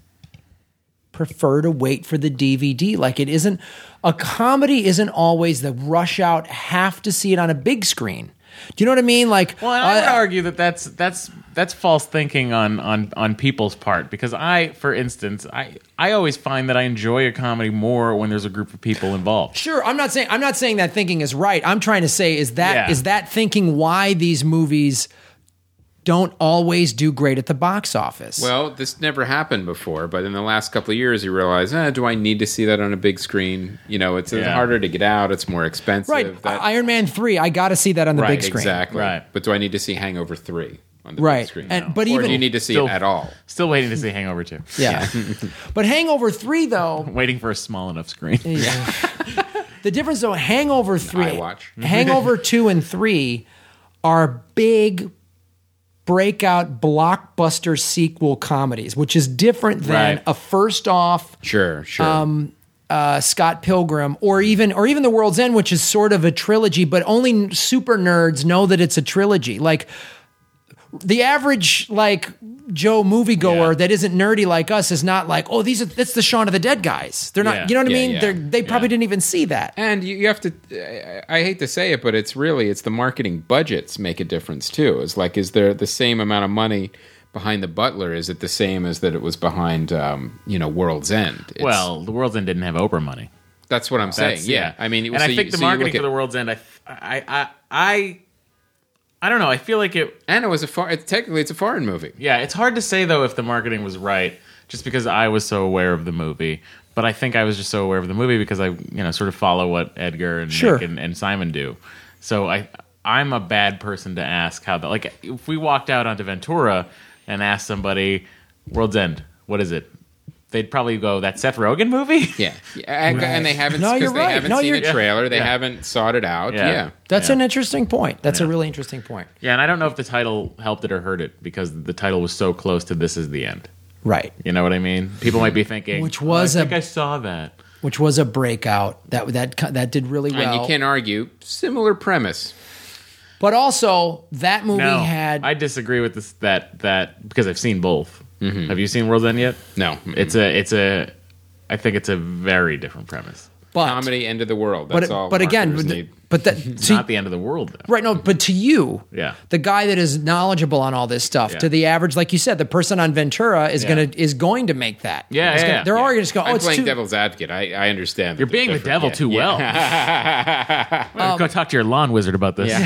prefer to wait for the D V D. Like it isn't a comedy isn't always the rush out have to see it on a big screen. Do you know what I mean? Like, Well, and I would uh, argue that that's that's that's false thinking on on on people's part, because I, for instance, I I always find that I enjoy a comedy more when there's a group of people involved. sure. I'm not saying I'm not saying that thinking is right. I'm trying to say is that is Yeah. that thinking why these movies don't always do great at the box office. Well, this never happened before, but in the last couple of years, you realize, eh, do I need to see that on a big screen? You know, it's Yeah. harder to get out. It's more expensive. right, That, Iron Man three, I got to see that on the right, big screen. exactly. Right. But do I need to see Hangover three on the Right. big screen? And- but or even- do you need to see Still- it at all? Still waiting to see Hangover two. Yeah. But Hangover three, though, Waiting for a small enough screen. the difference though, Hangover three, iWatch. Hangover two and three are big breakout blockbuster sequel comedies, which is different than Right. a first off Sure, sure. Um, uh, Scott Pilgrim, or even or even The World's End, which is sort of a trilogy, but only super nerds know that it's a trilogy. Like the average like Joe moviegoer Yeah. that isn't nerdy like us is not like, oh, these are that's the Shaun of the Dead guys. They're not, Yeah. you know what Yeah, I mean? yeah. They're, they probably Yeah. didn't even see that. And you, you have to, I I hate to say it, but it's really, it's the marketing budgets make a difference too. It's like, is there the same amount of money behind The Butler? Is it the same as that it was behind, um, you know, World's End? It's, Well, The World's End didn't have Oprah money. that's what I'm saying. That's- Yeah. I mean, and so I you- think the so you marketing look for at- The World's End, I, I, I, I, I don't know. I feel like it. and it was a far, it's, technically it's a foreign movie. Yeah, it's hard to say though if the marketing was right, just because I was so aware of the movie. But I think I was just so aware of the movie because I, you know, sort of follow what Edgar and Sure. Nick and, and Simon do. So I, I'm a bad person to ask how the like if we walked out onto Ventura and asked somebody, "World's End, what is it?" They'd probably go, "That Seth Rogen movie." Yeah. Yeah, And, and they haven't, No, because you're they right. haven't No, seen you're- a trailer. They Yeah. haven't sought it out. Yeah. Yeah. That's Yeah. an interesting point. That's a Yeah. really interesting point. Yeah, and I don't know if the title helped it or hurt it because the title was so close to "This Is the End." Right. You know what I mean? People might be thinking, Which was oh, I a- think I saw that. Which was a breakout that that that did really well. And you can't argue. Similar premise. But also that movie No, had I disagree with this that that because I've seen both. Have you seen World's End yet? No. It's a it's a I think it's a very different premise. but Comedy, end of the world. but That's all but again, marketers but, need. but that It's to- not the end of the world though. right no, but to you, Yeah. the guy that is knowledgeable on all this stuff, Yeah. to the average, like you said, the person on Ventura is Yeah. gonna is going to make that. Yeah, Is yeah, gonna- yeah. They're Yeah. already just going, oh, I'm it's playing too. devil's advocate. I, I understand. that You're they're being the different. devil Yeah. too Yeah. well. Um, Go talk to your lawn wizard about this.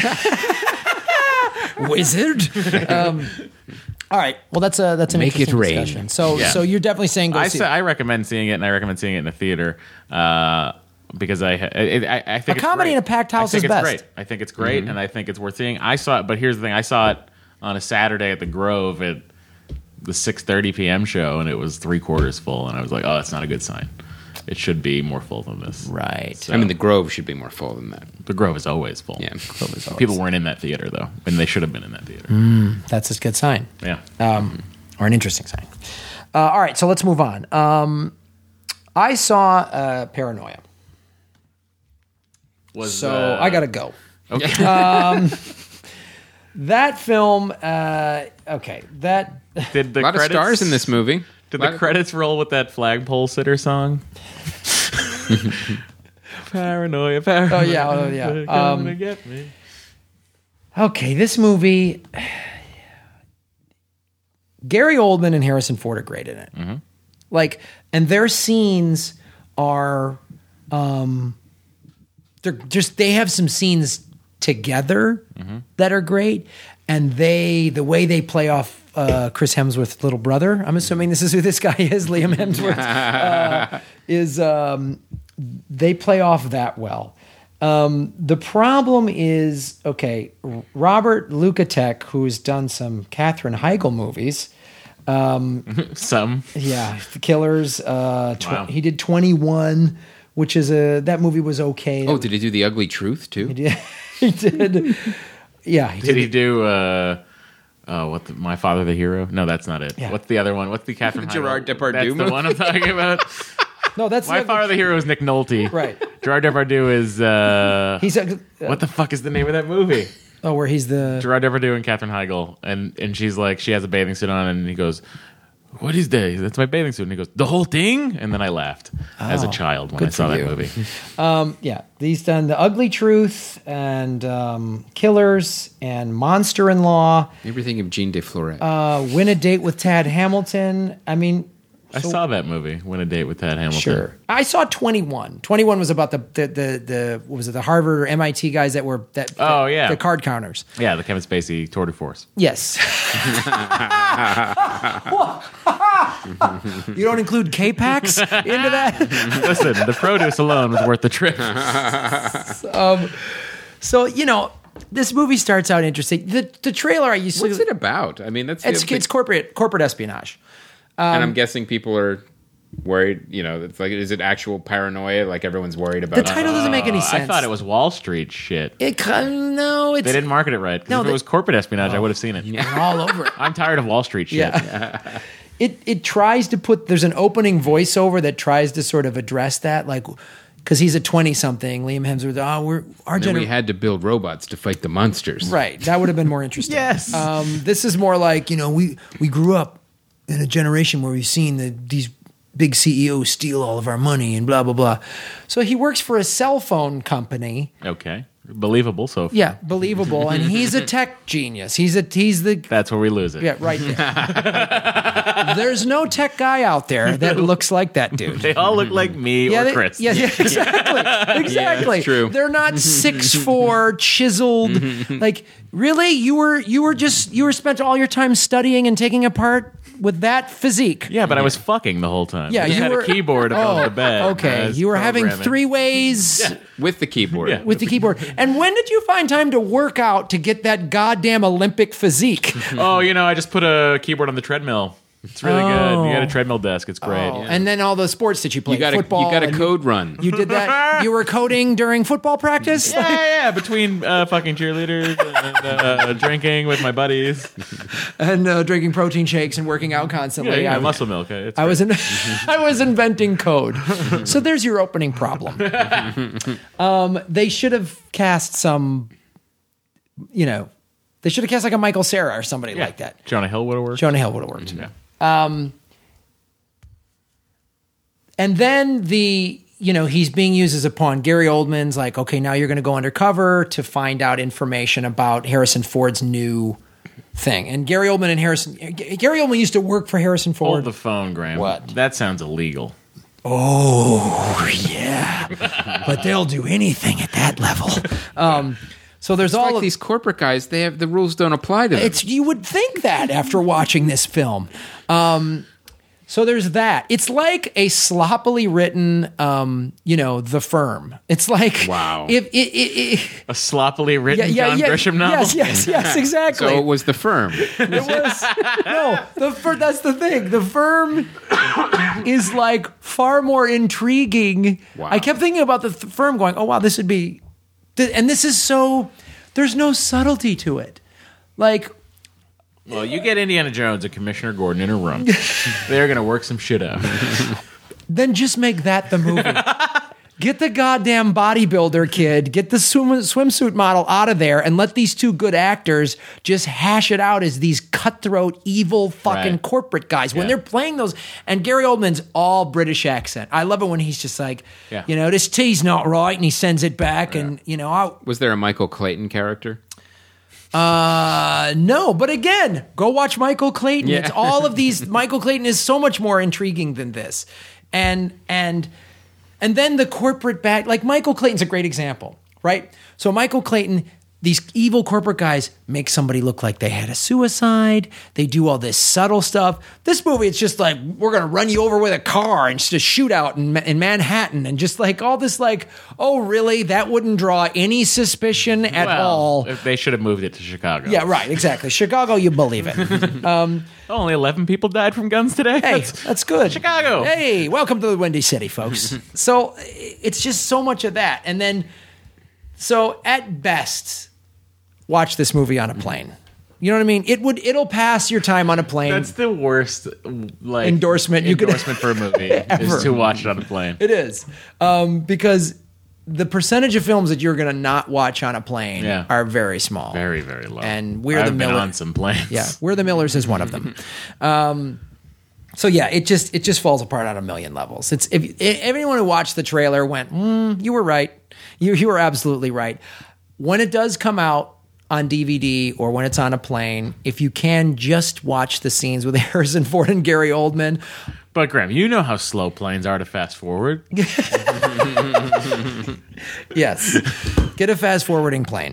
Wizard. um, all right. Well, that's a that's an Make it interesting rain. discussion. So Yeah. so you're definitely saying go I see. say, it. I recommend seeing it, and I recommend seeing it in the theater uh, because I I, I, I think A it's comedy great. in a packed house I think is it's best. Great. I think it's great, and I think it's worth seeing. I saw it, but here's the thing: I saw it on a Saturday at the Grove at the six thirty p.m. show, and it was three quarters full, and I was like, "Oh, that's not a good sign. It should be more full than this." Right. So- I mean, the Grove should be more full than that. The Grove is always full. Yeah. People weren't in that theater though, and they should have been in that theater. That's a good sign. Yeah. um, or an interesting sign. Uh, all right, so let's move on. Um, I saw uh, Paranoia, Was so uh, I gotta go. Okay. that film. Uh, okay, that Did the A lot credits, of stars in this movie. Did Lot the of- credits roll with that flagpole sitter song? Paranoia, paranoia. Oh, yeah, oh, yeah. they're gonna Um, get me. okay. This movie. Gary Oldman and Harrison Ford are great in it. Mm-hmm. Like, and their scenes are, um, they're just they have some scenes together Mm-hmm. that are great, and they the way they play off uh, Chris Hemsworth's little brother. I'm assuming this is who this guy is, Liam Hemsworth. uh, is um, they play off that well. Um, the problem is, okay, Robert Lukatek, who's done some Katherine Heigl movies. Some. Yeah, The Killers. Uh, tw- Wow. He did twenty-one, which is a that movie was okay. Oh, did he do The Ugly Truth too? he did. He did. Yeah, he Did he do uh, uh, what? The, My Father the Hero? No, that's not it. Yeah. What's the other one? What's the Catherine The Gerard Heigl? Depardieu That's the movie? one I'm talking about. No, that's My the- Father the Hero is Nick Nolte. Right. Gerard Depardieu is uh, He's a, what the fuck is the name of that movie? oh, where he's the Gerard Depardieu and Katherine Heigl, and and she's like, she has a bathing suit on, and he goes, "What is that? That's my bathing suit." And he goes, "The whole thing?" And then I laughed as a Oh, child when good I saw for that you. movie. um, yeah. He's done The Ugly Truth and um, Killers and Monster-in-Law. Everything of Jean de Florette. Uh, Win a Date with Tad Hamilton. I mean, I saw that movie, Win a Date with Tad Hamilton. sure. I saw twenty-one. twenty-one was about the the the, the what was it? The Harvard or M I T guys that were that. Oh, the, yeah. the card counters. Yeah, the Kevin Spacey tour de force. Yes. You don't include K-Pax into that? Listen, the produce alone was worth the trip. So, you know, this movie starts out interesting. The the trailer I used to What's it about? I mean, that's the it's, other thing. it's corporate corporate espionage. and I'm guessing people are worried. You know, it's like, is it actual paranoia? Like everyone's worried about. The title doesn't make any Uh, sense. I thought it was Wall Street shit. It kind no, it's They didn't market it right. 'Cause No, if they- it was corporate espionage, I would have seen it. all over it. I'm tired of Wall Street shit. Yeah. It it tries to put there's an opening voiceover that tries to sort of address that, like because he's a twenty something, Liam Hemsworth. Oh, we're our And we generation. had to build robots to fight the monsters. Right. That would have been more interesting. Yes. Um, this is more like, you know, we, we grew up in a generation where we've seen the, these big C E Os steal all of our money and blah, blah, blah. So he works for a cell phone company. Okay. Believable. So Yeah, believable. And he's a tech genius. He's a he's the that's where we lose it. yeah, right there. There's no tech guy out there that looks like that dude. They all look like me Yeah, or they- Chris. yeah, yeah, exactly, exactly. that's true. They're not six four chiseled. Like, really, you were you were just you were spent all your time studying and taking apart with that physique. Yeah, but I was fucking the whole time. Yeah, I just you had were a keyboard above oh, the bed. Okay, I was you were having programming. three ways With the keyboard. Yeah. with the keyboard. And when did you find time to work out to get that goddamn Olympic physique? Oh, you know, I just put a keyboard on the treadmill. It's really good. You got a treadmill desk. It's great. Oh, and then all the sports that you played, You got a football. you got a and code run. You did that. You were coding during football practice. Yeah, yeah, yeah. Between uh, fucking cheerleaders and uh, drinking with my buddies. And uh, drinking protein shakes and working out constantly. Yeah, yeah, I, muscle milk. It's I great. was in, I was inventing code. So there's your opening problem. Um, they should have cast some, you know, they should have cast like a Michael Cera or somebody Yeah. like that. Jonah Hill would have worked. Jonah Hill would have worked. Yeah. And then the, you know, he's being used as a pawn. Gary Oldman's like, okay, now you're going to go undercover to find out information about Harrison Ford's new thing. And Gary Oldman and Harrison, Gary Oldman used to work for Harrison Ford. Hold the phone, Graham. What? That sounds illegal. Oh, yeah. But they'll do anything at that level. Um, so there's all Like of these corporate guys, they have the rules don't apply to them. It's you would think that after watching this film. Um, so there's that. It's like a sloppily written, um, you know, The Firm. It's like Wow. If it, it, it A sloppily written yeah, yeah, John yeah, Grisham novel. Yes, yes, yes, exactly. so it was the firm. It was no. The fir- that's the thing. The Firm is like far more intriguing. Wow. I kept thinking about the th- Firm, going, "Oh wow, this would be," th- and this is so. There's no subtlety to it. Like, Well, you get Indiana Jones and Commissioner Gordon in a room. They're going to work some shit out. then just make that the movie. Get the goddamn bodybuilder kid, get the swim, swimsuit model out of there, and let these two good actors just hash it out as these cutthroat, evil fucking Right. corporate guys. When Yeah. they're playing those, and Gary Oldman's all British accent. I love it when he's just like, Yeah. you know, this tea's not right, and he sends it back, and you know, I, Was there a Michael Clayton character? Uh, no, but again, go watch Michael Clayton. Yeah. It's all of these. Michael Clayton is so much more intriguing than this, and and and then the corporate bad. Like Michael Clayton's a great example, right? So Michael Clayton, these evil corporate guys make somebody look like they had a suicide. They do all this subtle stuff. This movie, it's just like, we're going to run you over with a car and just a shootout in, in Manhattan. And just like all this like, oh, really? That wouldn't draw any suspicion at Well, all. if they should have moved it to Chicago. Yeah, right, exactly. Chicago, you believe it. Only eleven people died from guns today. Hey, That's- that's good. Chicago. Hey, welcome to the Windy City, folks. So it's just so much of that. And then, so at best, watch this movie on a plane. You know what I mean? It would, it'll pass your time on a plane. That's the worst like Endorsement you could- endorsement for a movie is to watch it on a plane. It is. Um, because the percentage of films that you're going to not watch on a plane Yeah. are very small. Very, very low. And We're I've the been Miller- on some planes. Yeah, We're the Millers is one of them. Um, so yeah, it just it just falls apart on a million levels. It's if, if everyone who watched the trailer went, mm, you were right, you you were absolutely right. When it does come out on D V D or when it's on a plane, if you can just watch the scenes with Harrison Ford and Gary Oldman. But Graham, you know how slow planes are to fast forward. Yes, get a fast forwarding plane.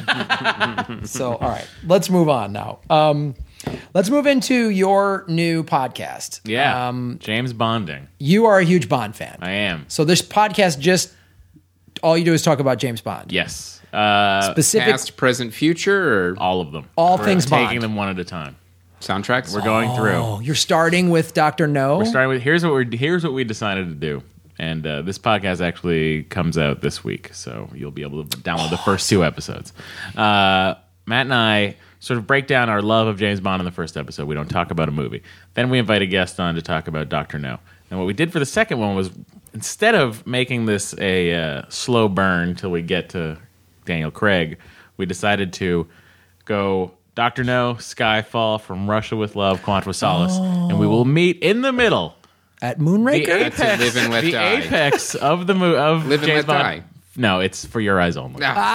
So all right, let's move on now. Um, let's move into your new podcast. Yeah. Um, James Bonding. you are a huge Bond fan. I am. So this podcast just all you do is talk about James Bond. Yes. Uh, Specific Past, present, future, or all of them. all We're things taking Bond. them one at a time. soundtracks? We're going through. Oh, you're starting with Doctor No. We're starting with here's what we're here's what we decided to do, and uh, this podcast actually comes out this week, so you'll be able to download the first two episodes. Uh, Matt and I sort of break down our love of James Bond in the first episode. We don't talk about a movie. Then we invite a guest on to talk about Doctor No. And what we did for the second one was instead of making this a uh, slow burn till we get to Daniel Craig, we decided to go Doctor No, Skyfall, From Russia with Love, Quantum of Solace, and we will meet in the middle. At The Moonraker. That's a apex, Live and Let the Die. apex of the mo- of Live and James Let Bond. Die. No, it's For Your Eyes Only. Ah.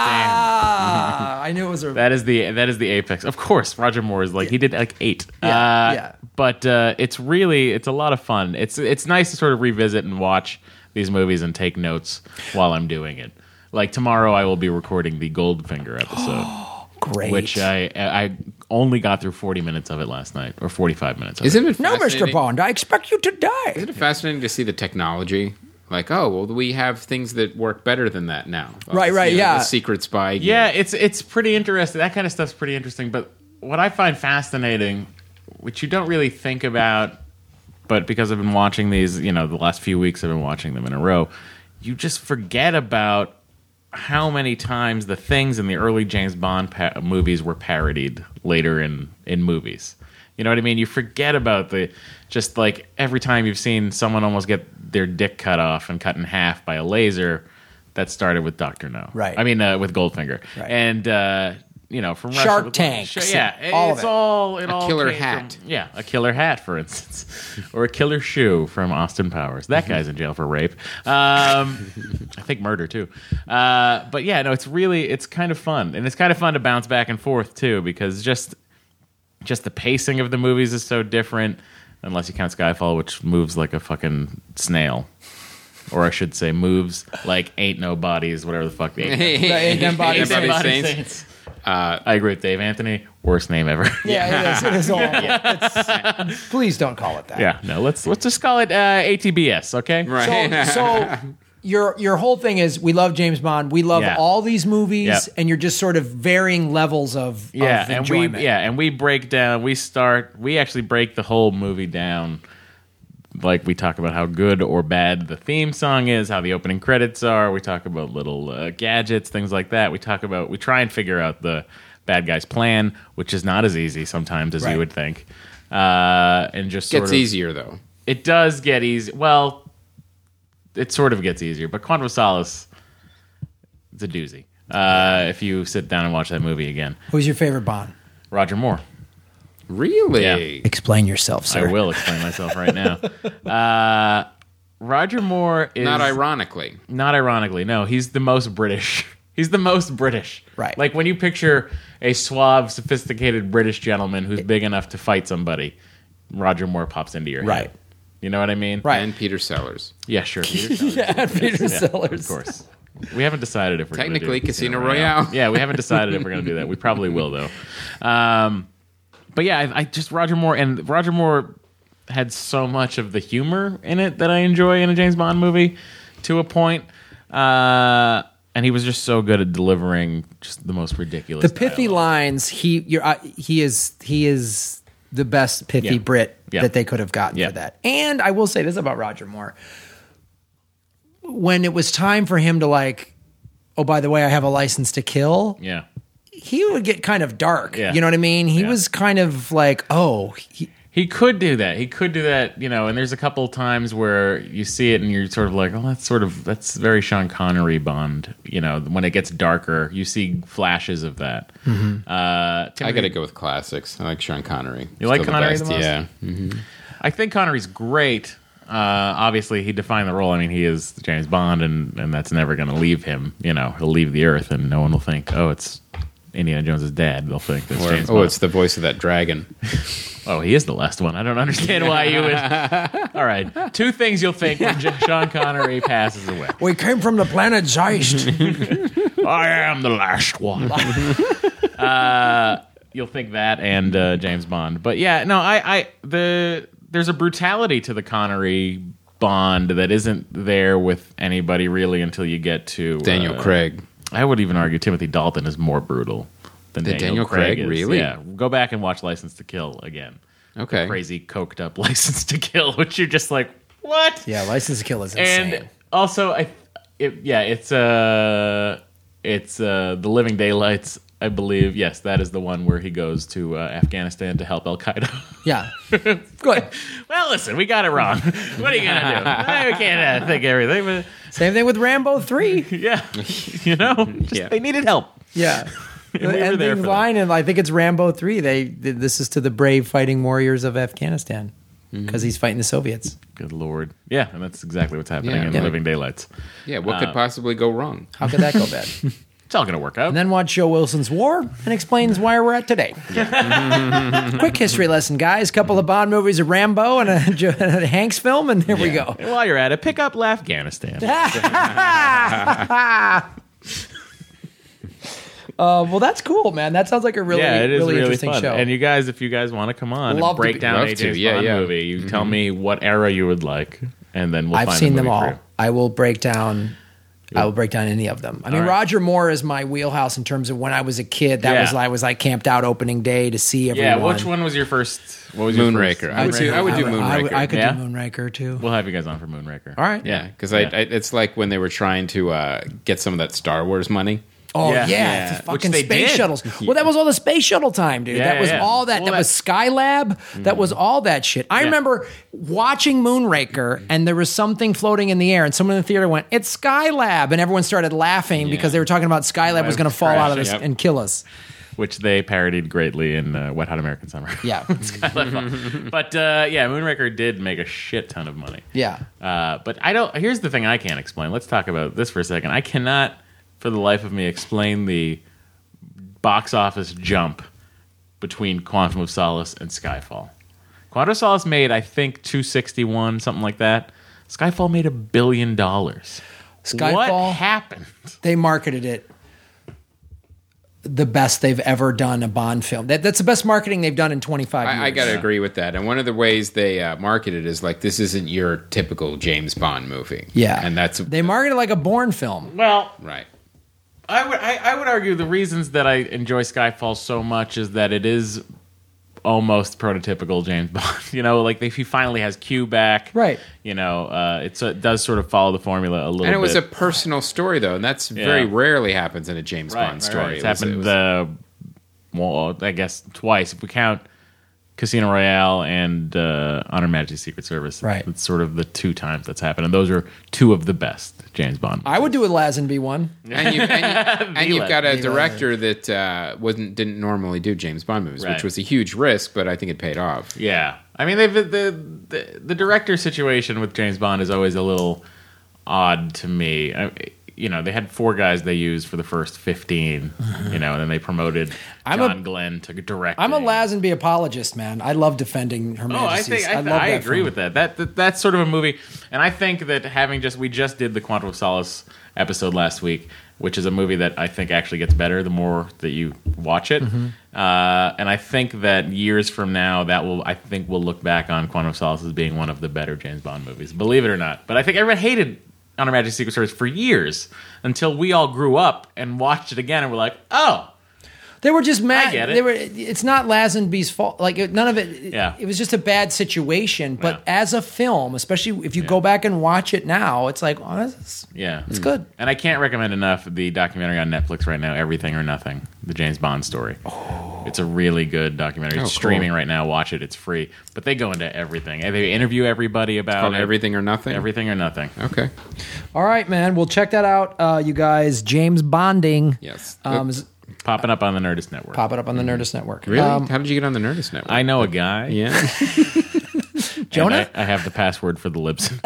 Ah, I knew it was a. That is the that is the apex. Of course, Roger Moore is like he did like eight. Yeah, uh, yeah. But uh, it's really it's a lot of fun. It's it's nice to sort of revisit and watch these movies and take notes while I'm doing it. Like tomorrow, I will be recording the Goldfinger episode, Great. which I I only got through forty minutes of it last night, or forty-five minutes. Of Isn't it no, Mister fascinating- Bond, I expect you to die. Isn't it fascinating to see the technology? Like, oh, well, we have things that work better than that now. Right, right, You know, yeah. The secret spy. it. Yeah, it's it's pretty interesting. That kind of stuff's pretty interesting. But what I find fascinating, which you don't really think about, but because I've been watching these, you know, the last few weeks I've been watching them in a row, you just forget about how many times the things in the early James Bond pa- movies were parodied later in, in movies. You know what I mean? You forget about the just like every time you've seen someone almost get their dick cut off and cut in half by a laser, that started with Doctor No. Right. I mean, uh, with Goldfinger. Right. And, uh, you know, from Russia Shark with- Tanks, Yeah, all of it's it. all it A all killer came hat. from- yeah, a killer hat, for instance, or a killer shoe from Austin Powers. That guy's in jail for rape. Um, I think murder too. Uh, but yeah, no, it's really it's kind of fun, and it's kind of fun to bounce back and forth too, because just just the pacing of the movies is so different. Unless you count Skyfall, which moves like a fucking snail. Or I should say, moves like ain't no bodies, whatever the fuck. The ain't, Ain't Them Bodies Ain't Them Saints. Bodies Saints. Uh, I agree with Dave Anthony. Worst name ever. Yeah, it is. It is awful. It's- please don't call it that. Yeah, no. Let's let's just call it uh, A T B S, okay? Right. So, so your your whole thing is we love James Bond. We love Yeah. all these movies, Yep. and you're just sort of varying levels of, Yeah, of and enjoyment. we yeah, and we break down. We start. We actually break the whole movie down. Like we talk about how good or bad the theme song is, how the opening credits are. We talk about little uh, gadgets, things like that. We talk about. We try and figure out the bad guy's plan, which is not as easy sometimes as Right. you would think. Uh, and just sort Gets of, easier, though. It does get easy. Well, it sort of gets easier. But Quantum of Solace, it's a doozy. Uh, if you sit down and watch that movie again. Who's your favorite Bond? Roger Moore. Really? Yeah. Explain yourself, sir. I will explain myself right now. Uh, Roger Moore is Not ironically. Not ironically, no. He's the most British. He's the most British. Right. Like when you picture a suave, sophisticated British gentleman who's big enough to fight somebody, Roger Moore pops into your Right. head. You know what I mean? Right. And Peter Sellers. Yeah, sure. Peter Sellers. Yeah, Peter Sellers. Of course. We haven't decided if we're gonna Technically, do Casino Royale. Yeah, we haven't decided if we're going to do that. We probably will, though. Um, but yeah, I, I just Roger Moore and Roger Moore had so much of the humor in it that I enjoy in a James Bond movie, to a point. Uh, and he was just so good at delivering just the most ridiculous. The pithy dialogue. lines. He, you're, uh, he is, he is the best pithy Yeah. Brit Yeah. that they could have gotten Yeah. for that. And I will say this about Roger Moore: when it was time for him to like, oh, by the way, I have a license to kill. Yeah. He would get kind of dark. Yeah. You know what I mean? He Yeah. was kind of like, oh, he, He could do that. He could do that, you know, and there's a couple times where you see it and you're sort of like, oh, that's sort of, that's very Sean Connery Bond. You know, when it gets darker, you see flashes of that. Mm-hmm. Uh, I Timothy- got to go with classics. I like Sean Connery. You like Still Connery best, the most? Yeah. I think Connery's great. Uh, obviously, he defined the role. I mean, he is James Bond, and, and that's never going to leave him. You know, he'll leave the earth, and no one will think, oh, it's Indiana Jones' dad. They'll think that's Or, James oh, Bond. it's the voice of that dragon. Oh, he is the last one. I don't understand why you would. All right. Two things you'll think when J- Sean Connery passes away. we came from the planet Zeist. I am the last one. uh, you'll think that and uh, James Bond. But yeah, no, I, I the there's a brutality to the Connery Bond that isn't there with anybody really until you get to Daniel uh, Craig. I would even argue Timothy Dalton is more brutal than The Daniel, Daniel Craig, Craig, is. really? Yeah, go back and watch License to Kill again. Okay. Crazy coked up License to Kill, which you're just like, what? Yeah, License to Kill is insane. And also, I, it, yeah, it's uh, it's uh, the Living Daylights, I believe. Yes, that is the one where he goes to uh, Afghanistan to help Al Qaeda. yeah, good. Well, listen, we got it wrong. What are you gonna do? I can't uh, think everything, but Same thing with Rambo three. yeah, you know, just, Yeah. they needed help. Yeah. And The we were there ending for them. line, and I think it's Rambo three. They this is to the brave fighting warriors of Afghanistan because he's fighting the Soviets. Good lord, yeah, and that's exactly what's happening Yeah. in Yeah. Living Daylights. Yeah, what Uh, could possibly go wrong? How could that go bad? And It's all gonna work out. then watch Joe Wilson's War and explains why we're at today. Quick history lesson, guys. Couple of Bond movies, a Rambo and a, Jo- a Hanks film, and there we go. And while you're at it, pick up Afghanistan. Uh, well, that's cool, man. That sounds like a really, yeah, it is really, really, interesting fun. show. And you guys, if you guys want to come on Love and to break be- down love a to. James Yeah, Bond yeah. movie, you tell me what era you would like, and then we'll I've find seen the them movie all. for you. I will break down. I will break down any of them. I mean, right. Roger Moore is my wheelhouse in terms of when I was a kid. That Yeah. was I was like camped out opening day to see everyone. Yeah, which one was your first? What was your Moonraker. first? I would do- I would do I, Moonraker. I, could Yeah? do Moonraker too. We'll have you guys on for Moonraker. All right. Yeah, because Yeah. I, I, it's like when they were trying to uh, get some of that Star Wars money. Oh yeah, Yeah, yeah. the Which fucking they space did. shuttles. Well, that was all the space shuttle time, dude. Yeah, that was yeah. all that. Well, that was Skylab. That was all that shit. I Yeah. remember watching Moonraker, and there was something floating in the air, and someone in the theater went, "It's Skylab," and everyone started laughing because they were talking about Skylab was going to fall out of this Yep. and kill us. Which they parodied greatly in uh, Wet Hot American Summer. Yeah, But uh, yeah, Moonraker did make a shit ton of money. yeah. Uh, but I don't. Here's the thing I can't explain. Let's talk about this for a second. I cannot, for the life of me, explain the box office jump between Quantum of Solace and Skyfall. Quantum of Solace made, I think, two sixty-one, something like that. Skyfall made a billion dollars. Skyfall. What happened? They marketed it the best they've ever done a Bond film. That, that's the best marketing they've done in twenty-five years. I, I got to agree with that. And one of the ways they uh, market it is like, this isn't your typical James Bond movie. Yeah, And that's... they marketed it like a Bourne film. Well, Right. I would I, I would argue the reasons that I enjoy Skyfall so much is that it is almost prototypical James Bond. You know, like if he finally has Q back, Right. You know, uh, it's, it does sort of follow the formula a little bit. And it was a personal story, though, and that's very Yeah. rarely happens in a James Right, Bond right, story. right. It's It was- happened, it was- uh, well, I guess twice if we count Casino Royale and uh, On Her Majesty's Secret Service. Right. It's sort of the two times that's happened. And those are two of the best James Bond movies. I would do a Lazenby one. And, you, and, you, and you've got a Vila. director that uh, wasn't didn't normally do James Bond movies, Right. which was a huge risk, but I think it paid off. Yeah. I mean, they've, the, the, the director situation with James Bond is always a little odd to me. I, you know, they had four guys they used for the first fifteen, you know, and then they promoted I'm John a- Glenn to direct. I'm a Lazenby apologist, man. I love defending Her Oh, I Majesty's. think I, love I that agree film. with that. That, that. That's sort of a movie, and I think that having just we just did the Quantum of Solace episode last week, which is a movie that I think actually gets better the more that you watch it. Mm-hmm. Uh, and I think that years from now, that will I think we'll look back on Quantum of Solace as being one of the better James Bond movies. Believe it or not, but I think everyone hated On Her Majesty's Secret Service for years until we all grew up and watched it again, and we're like, oh. They were just mad. I get it. They were. It's not Lazenby's fault. Like it, none of it. Yeah. It was just a bad situation. But Yeah. as a film, especially if you go back and watch it now, it's like, oh, this is, Yeah, it's good. And I can't recommend enough the documentary on Netflix right now, Everything or Nothing, the James Bond story. Oh. It's a really good documentary. It's Oh, cool. streaming right now. Watch it. It's free. But they go into everything. And they interview everybody about Called it. Everything or Nothing? Everything or Nothing. Okay. All right, man. We'll check that out, uh, you guys. James Bonding. Yes. Um, is Popping up on the Nerdist Network. pop it up on the Nerdist Network. Really? Um, How did you get on the Nerdist Network? I know a guy. yeah. and Jonah? I, I have the password for the Libsyn.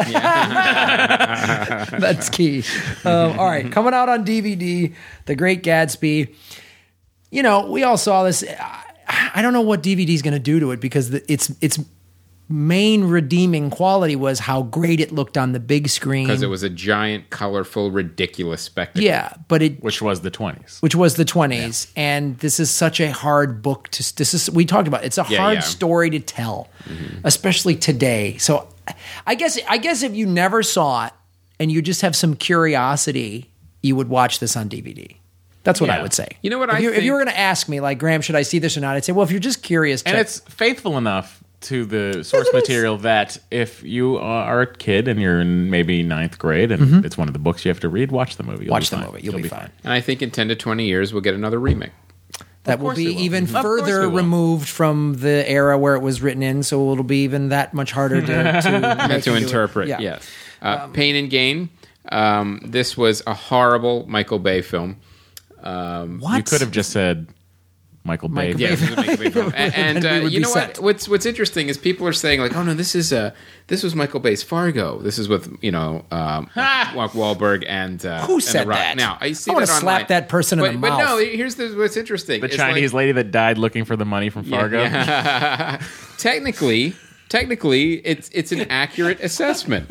That's key. Um, all right, coming out on D V D, The Great Gatsby. You know, we all saw this. I, I don't know what D V D is going to do to it because the, its its main redeeming quality was how great it looked on the big screen. Because it was a giant, colorful, ridiculous spectacle. yeah, but it Which was the twenties. which was the twenties, and this is such a hard book to. This is we talked about. It's a Yeah, hard yeah. story to tell, especially today. So, I guess I guess if you never saw it and you just have some curiosity, you would watch this on D V D. That's what I Yeah. would say. You know what if I you, If think- you were going to ask me, like Graham, should I see this or not? I'd say, well, if you're just curious, And check- it's faithful enough to the source it is. material that if you are a kid and you're in maybe ninth grade and it's one of the books you have to read, watch the movie. You'll watch be the fine. movie. You'll, be, fine. And I think in ten to twenty years, we'll get another remake. That will course be it will. even Of course further it will. removed from the era where it was written in, so it'll be even that much harder to, to, And make to you do it. interpret, Yeah. yes. Uh, Pain and Gain. Um, this was a horrible Michael Bay film. What? You could have just said Michael Bay. Michael Yeah, this is a Michael Bay film. And, and, Then we uh, would you be know set. what? What's What's interesting is people are saying like, "Oh no, this is uh, this was Michael Bay's Fargo. This is with you know um, Mark Wahlberg and uh, Who and said The Rock." that? Now I see I wanna that slap online. that person in but, the but no, mouth. here's the, what's interesting. The It's Chinese like- lady that died looking for the money from Fargo. technically, technically, it's it's an accurate assessment.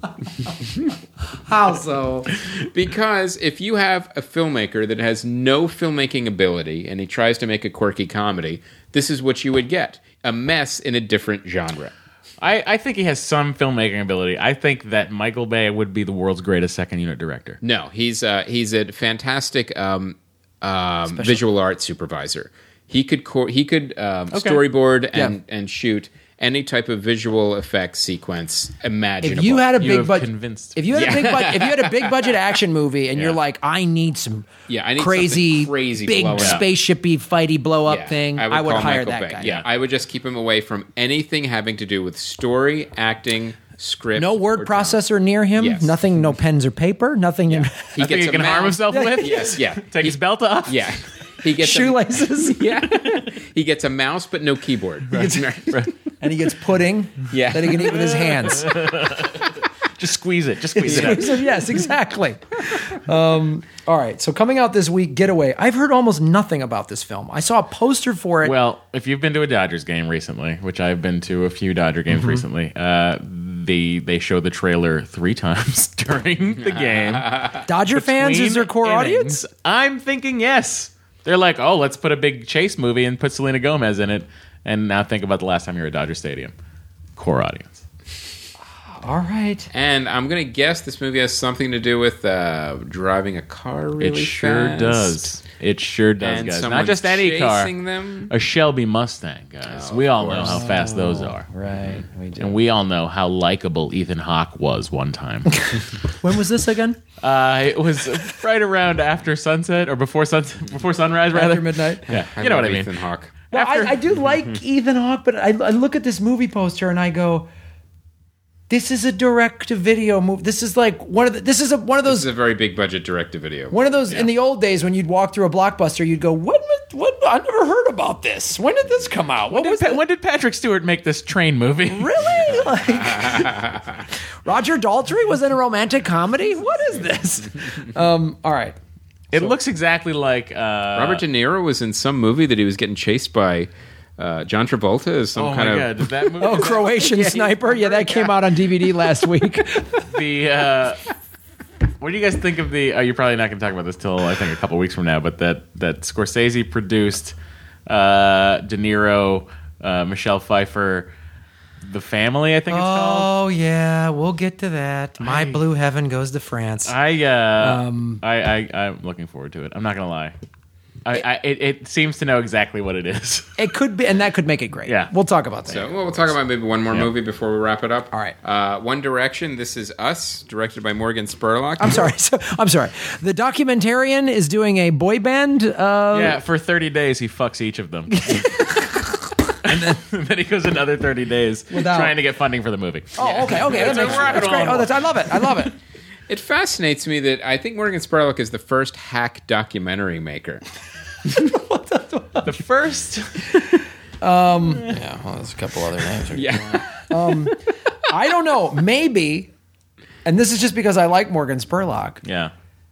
How so? Because if you have a filmmaker that has no filmmaking ability and he tries to make a quirky comedy, this is what you would get. A mess in a different genre. I, I think he has some filmmaking ability. I think that Michael Bay would be the world's greatest second unit director. No, he's uh, he's a fantastic um, um, visual art supervisor. He could co- he could um, storyboard and, Yeah. and shoot any type of visual effects sequence imaginable. If you had a You big have budget, convinced if you had a big budget, if you had a big budget action movie, and Yeah. you're like, I need some, Yeah, I need crazy, something crazy big blow up. spaceshipy fighty blow up Yeah, thing, I would, call hire Michael that Bay. guy. Yeah, I would just keep him away from anything having to do with story, acting, script. No word or drama. processor near him. Yes. Nothing. No pens or paper. Nothing. He Nothing gets he a can harm mouse. himself with? Yes, yeah. Take his belt off? Yeah. He gets a, Shoelaces. yeah. He gets a mouse but no keyboard. And he gets pudding Yeah. that he can eat with his hands. Just squeeze it. Just squeeze it out. Yes, exactly. Um, all right. So coming out this week, Getaway. I've heard almost nothing about this film. I saw a poster for it. Well, if you've been to a Dodgers game recently, which I've been to a few Dodger games Mm-hmm. recently, uh, they they show the trailer three times during the game. Dodger fans is their core Between audience. innings. I'm thinking yes. They're like, oh, let's put a big chase movie and put Selena Gomez in it. And now think about the last time you were at Dodger Stadium. Core audience. All right. And I'm going to guess this movie has something to do with uh, driving a car really It sure fast. does. It sure does, And guys. Not someone's just any car. chasing them. A Shelby Mustang, guys. Oh, we all of know how course. fast those are. Right. We do. And we all know how likable Ethan Hawke was one time. When was this again? uh, it was right around after sunset or before sun before sunrise, rather. After midnight. Yeah, I you know love what I mean. Ethan Hawke. Well, After- I, I do like Ethan Hawke, but I, I look at this movie poster and I go, "This is a direct-to-video movie. This is like one of the, this is a, one of This those is a very big budget direct-to-video. one of those in the old days when you'd walk through a Blockbuster, you'd go, "What? What? I never heard about this. When did this come out? What When was did, Pa- it? when did Patrick Stewart make this train movie? Really? Like Roger Daltrey was in a romantic comedy? What is this?" Um, all right. It looks exactly like uh, Robert De Niro was in some movie that he was getting chased by uh, John Travolta as some Oh kind my of. god! Did that movie? Oh, Croatian Sniper. Yeah, that came out on D V D last week. the uh, what do you guys think of the? Uh, you're probably not going to talk about this till I think a couple weeks from now. But that that Scorsese produced uh, De Niro, uh, Michelle Pfeiffer, The Family. I think it's called. Oh yeah, we'll get to that. My I- blue heaven goes to France. I uh, Um, I, I I'm looking forward to it. I'm not gonna lie. I, I it, it seems to know exactly what it is. It could be, and that could make it great. Yeah. We'll talk about that. So, well, we'll talk about maybe one more Yeah. movie before we wrap it up. All right. Uh, One Direction. This is Us, directed by Morgan Spurlock. I'm sorry. So, I'm sorry. The documentarian is doing a boy band. Uh, Yeah, for thirty days he fucks each of them. And then, then he goes another thirty days Without- trying to get funding for the movie. Oh, okay, okay. That It's a makes, rocket that's great. launcher. Oh, that's, I love it. I love it. It fascinates me that I think Morgan Spurlock is the first hack documentary maker. The first. Yeah, well, there's a couple other names. Yeah. I don't know. Maybe, and this is just because I like Morgan Spurlock. Yeah.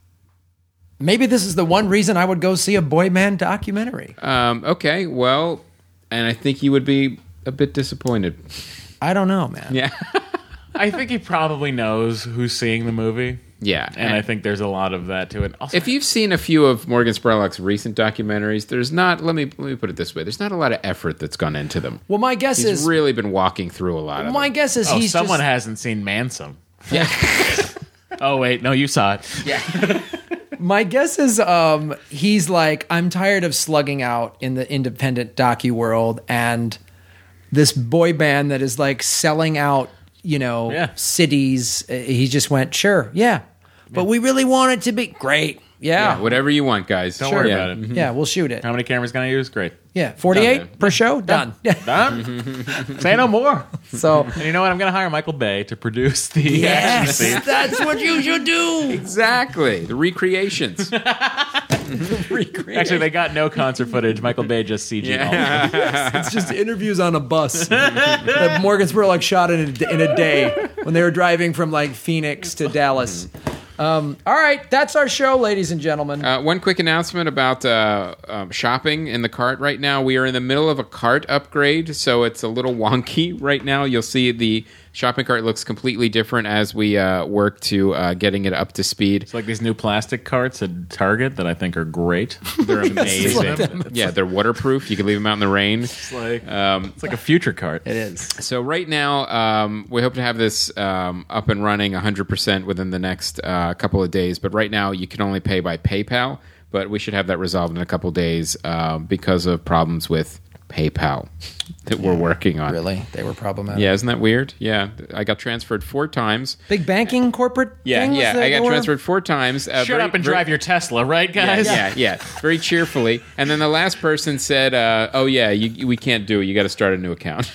Maybe this is the one reason I would go see a boy band documentary. Um, okay, well, and I think you would be a bit disappointed. I don't know, man. Yeah. I think he probably knows who's seeing the movie. Yeah. And I think there's a lot of that to it. Also, If you've seen a few of Morgan Spurlock's recent documentaries, there's not, let me let me put it this way, there's not a lot of effort that's gone into them. Well, my guess He's is really been walking through a lot of my them. guess is oh, he's someone just, hasn't seen Manson. Yeah. Oh wait, no, you saw it. My guess is um, he's like, I'm tired of slugging out in the independent docu world, and this boy band that is like selling out, you know, Yeah. cities. uh, He just went, sure, yeah, but we really want it to be great. Yeah, Yeah, whatever you want, guys. Don't worry Yeah. about it. yeah, we'll shoot it. How many cameras can I use? Great. Yeah, forty-eight Done. per show, done. Yeah. Done. Say no more. So And you know what? I'm going to hire Michael Bay to produce the action yes, scene. that's what you should do. Exactly. The recreations. Actually, they got no concert footage. Michael Bay just C G'd all of it. It's just interviews on a bus that Morgan Spurlock shot in a, in a day when they were driving from like Phoenix to Dallas. Um, all right, that's our show, ladies and gentlemen. Uh, one quick announcement about uh, um, shopping in the cart right now. We are in the middle of a cart upgrade, so it's a little wonky right now. You'll see the shopping cart looks completely different as we uh, work to uh, getting it up to speed. It's like these new plastic carts at Target that I think are great. They're amazing. like Yeah, they're waterproof. You can leave them out in the rain. It's like, Um, it's like a future cart. It is. So right now, um, we hope to have this um, up and running one hundred percent within the next uh, couple of days. But right now, you can only pay by PayPal. But we should have that resolved in a couple of days uh, because of problems with PayPal that we're working on. Really? They were problematic. Yeah, isn't that weird? Yeah, I got transferred four times. Big banking corporate Yeah, things yeah, that I got were- transferred four times. Uh, Shut very- up and very- drive your Tesla, right, guys? Yeah, yeah, very cheerfully. And then the last person said, uh, "Oh yeah, you, we can't do it. You got to start a new account."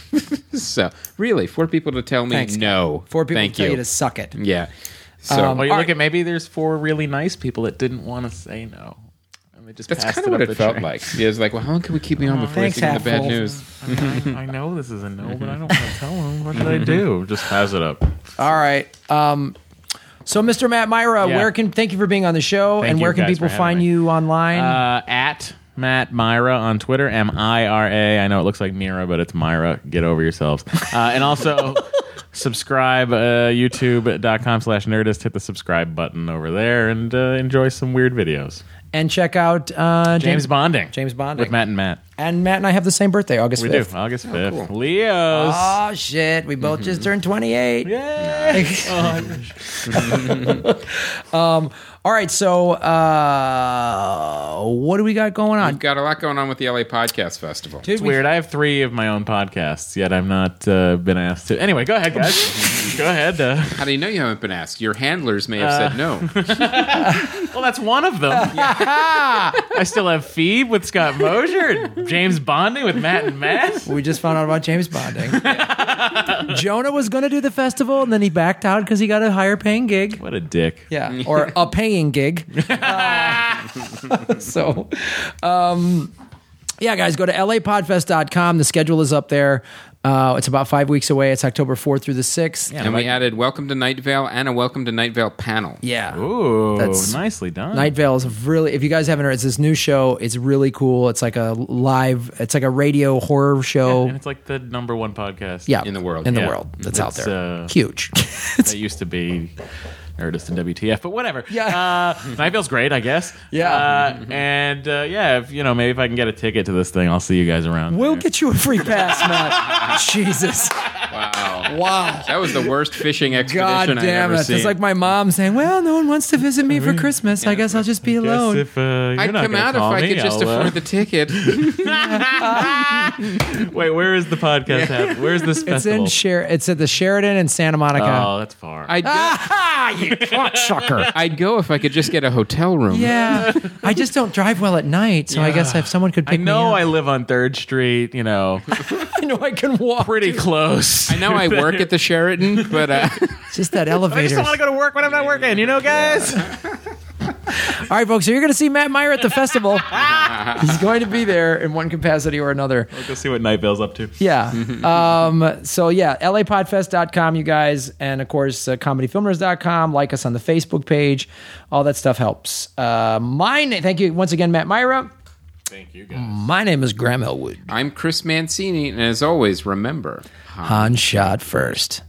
So really, four people to tell me Thanks, no. Four people Thank tell you. you to suck it. Yeah. So Um, Well, you All look right. at maybe there's four really nice people that didn't want to say no. And they just that's passed kind of it what up it the felt train. like. Yeah, it's like, well, how long can we keep me on before thanks, I see the bad Hatfuls. news? I, I know this is a no, but I don't want to tell them. What should I do? Just pass it up. All right. Um, so, Mister Matt Myra, Yeah. where can thank you for being on the show, Thank and you where can guys people for having find me. you online? Uh, at Matt Myra on Twitter, M I R A. I know it looks like Mira, but it's Myra. Get over yourselves. Uh, and also subscribe, uh, youtube.com slash nerdist. Hit the subscribe button over there and uh, enjoy some weird videos. and check out uh, James Bonding. James Bonding. With Matt and Matt. And Matt and I have the same birthday, August We fifth. do. August fifth. cool. Leos. Oh, shit. We both just turned twenty-eight. Yay. Um, all All right, so uh, what do we got going on? We've got a lot going on with the L A Podcast Festival. Dude, It's weird. I have three of my own podcasts, yet I've not uh, been asked to. Anyway, go ahead, guys. Go ahead. Uh, How do you know you haven't been asked? Your handlers may have said no. well, that's one of them. I still have Phoebe with Scott Mosier, James Bonding with Matt and Matt. We just found out about James Bonding. Jonah was going to do the festival, and then he backed out because he got a higher paying gig. What a dick. Yeah, or a paying gig. Uh, so, um, yeah, guys, go to L A podfest dot com. The schedule is up there. Uh, it's about five weeks away. It's October fourth through the sixth. And we added Welcome to Night Vale and a Welcome to Night Vale panel. Yeah. Ooh, That's- nicely done. Night Vale is really, if you guys haven't heard, it's this new show. It's really cool. It's like a live, it's like a radio horror show. and it's like the number one podcast. Yeah. In the world. In the Yeah. world. That's out It's, there. uh, Huge. That used to be Nerdist and W T F, but whatever. Yeah. Uh, Night Vale's great, I guess. Yeah. Uh, and uh, yeah, if, you know, maybe if I can get a ticket to this thing, I'll see you guys around. We'll there. get you a free pass, Matt. Jesus. Wow. Wow. That was the worst fishing expedition God I've damn ever it. seen. It's like my mom saying, well, no one wants to visit me for Christmas. I guess I'll just be Guess alone. if, uh, you're I'd not come gonna out if call I me, could just I'll, uh, afford the ticket. Wait, where is the podcast happening? Where's this It's festival? in Sher- It's at the Sheridan in Santa Monica. Oh, that's far. I'd go, Ah, you cocksucker. I'd go if I could just get a hotel room. Yeah. I just don't drive well at night, so I guess if someone could I pick know me I up. live on third Street, you know, I know I can walk. pretty close. I know I work at the Sheraton, but uh, It's just that I just elevator. don't want to go to work when I'm not working, you know, guys? All right, folks, so you're going to see Matt Meyer at the festival. He's going to be there in one capacity or another. Let's go see what Night Vale's up to. Yeah. Um, so, yeah, L A podfest dot com, you guys. And, of course, uh, comedy filmers dot com. Like us on the Facebook page. All that stuff helps. Uh, my na- Thank you once again, Matt Myra. Thank you, guys. My name is Graham Elwood. I'm Chris Mancini, and as always, remember... Han shot first.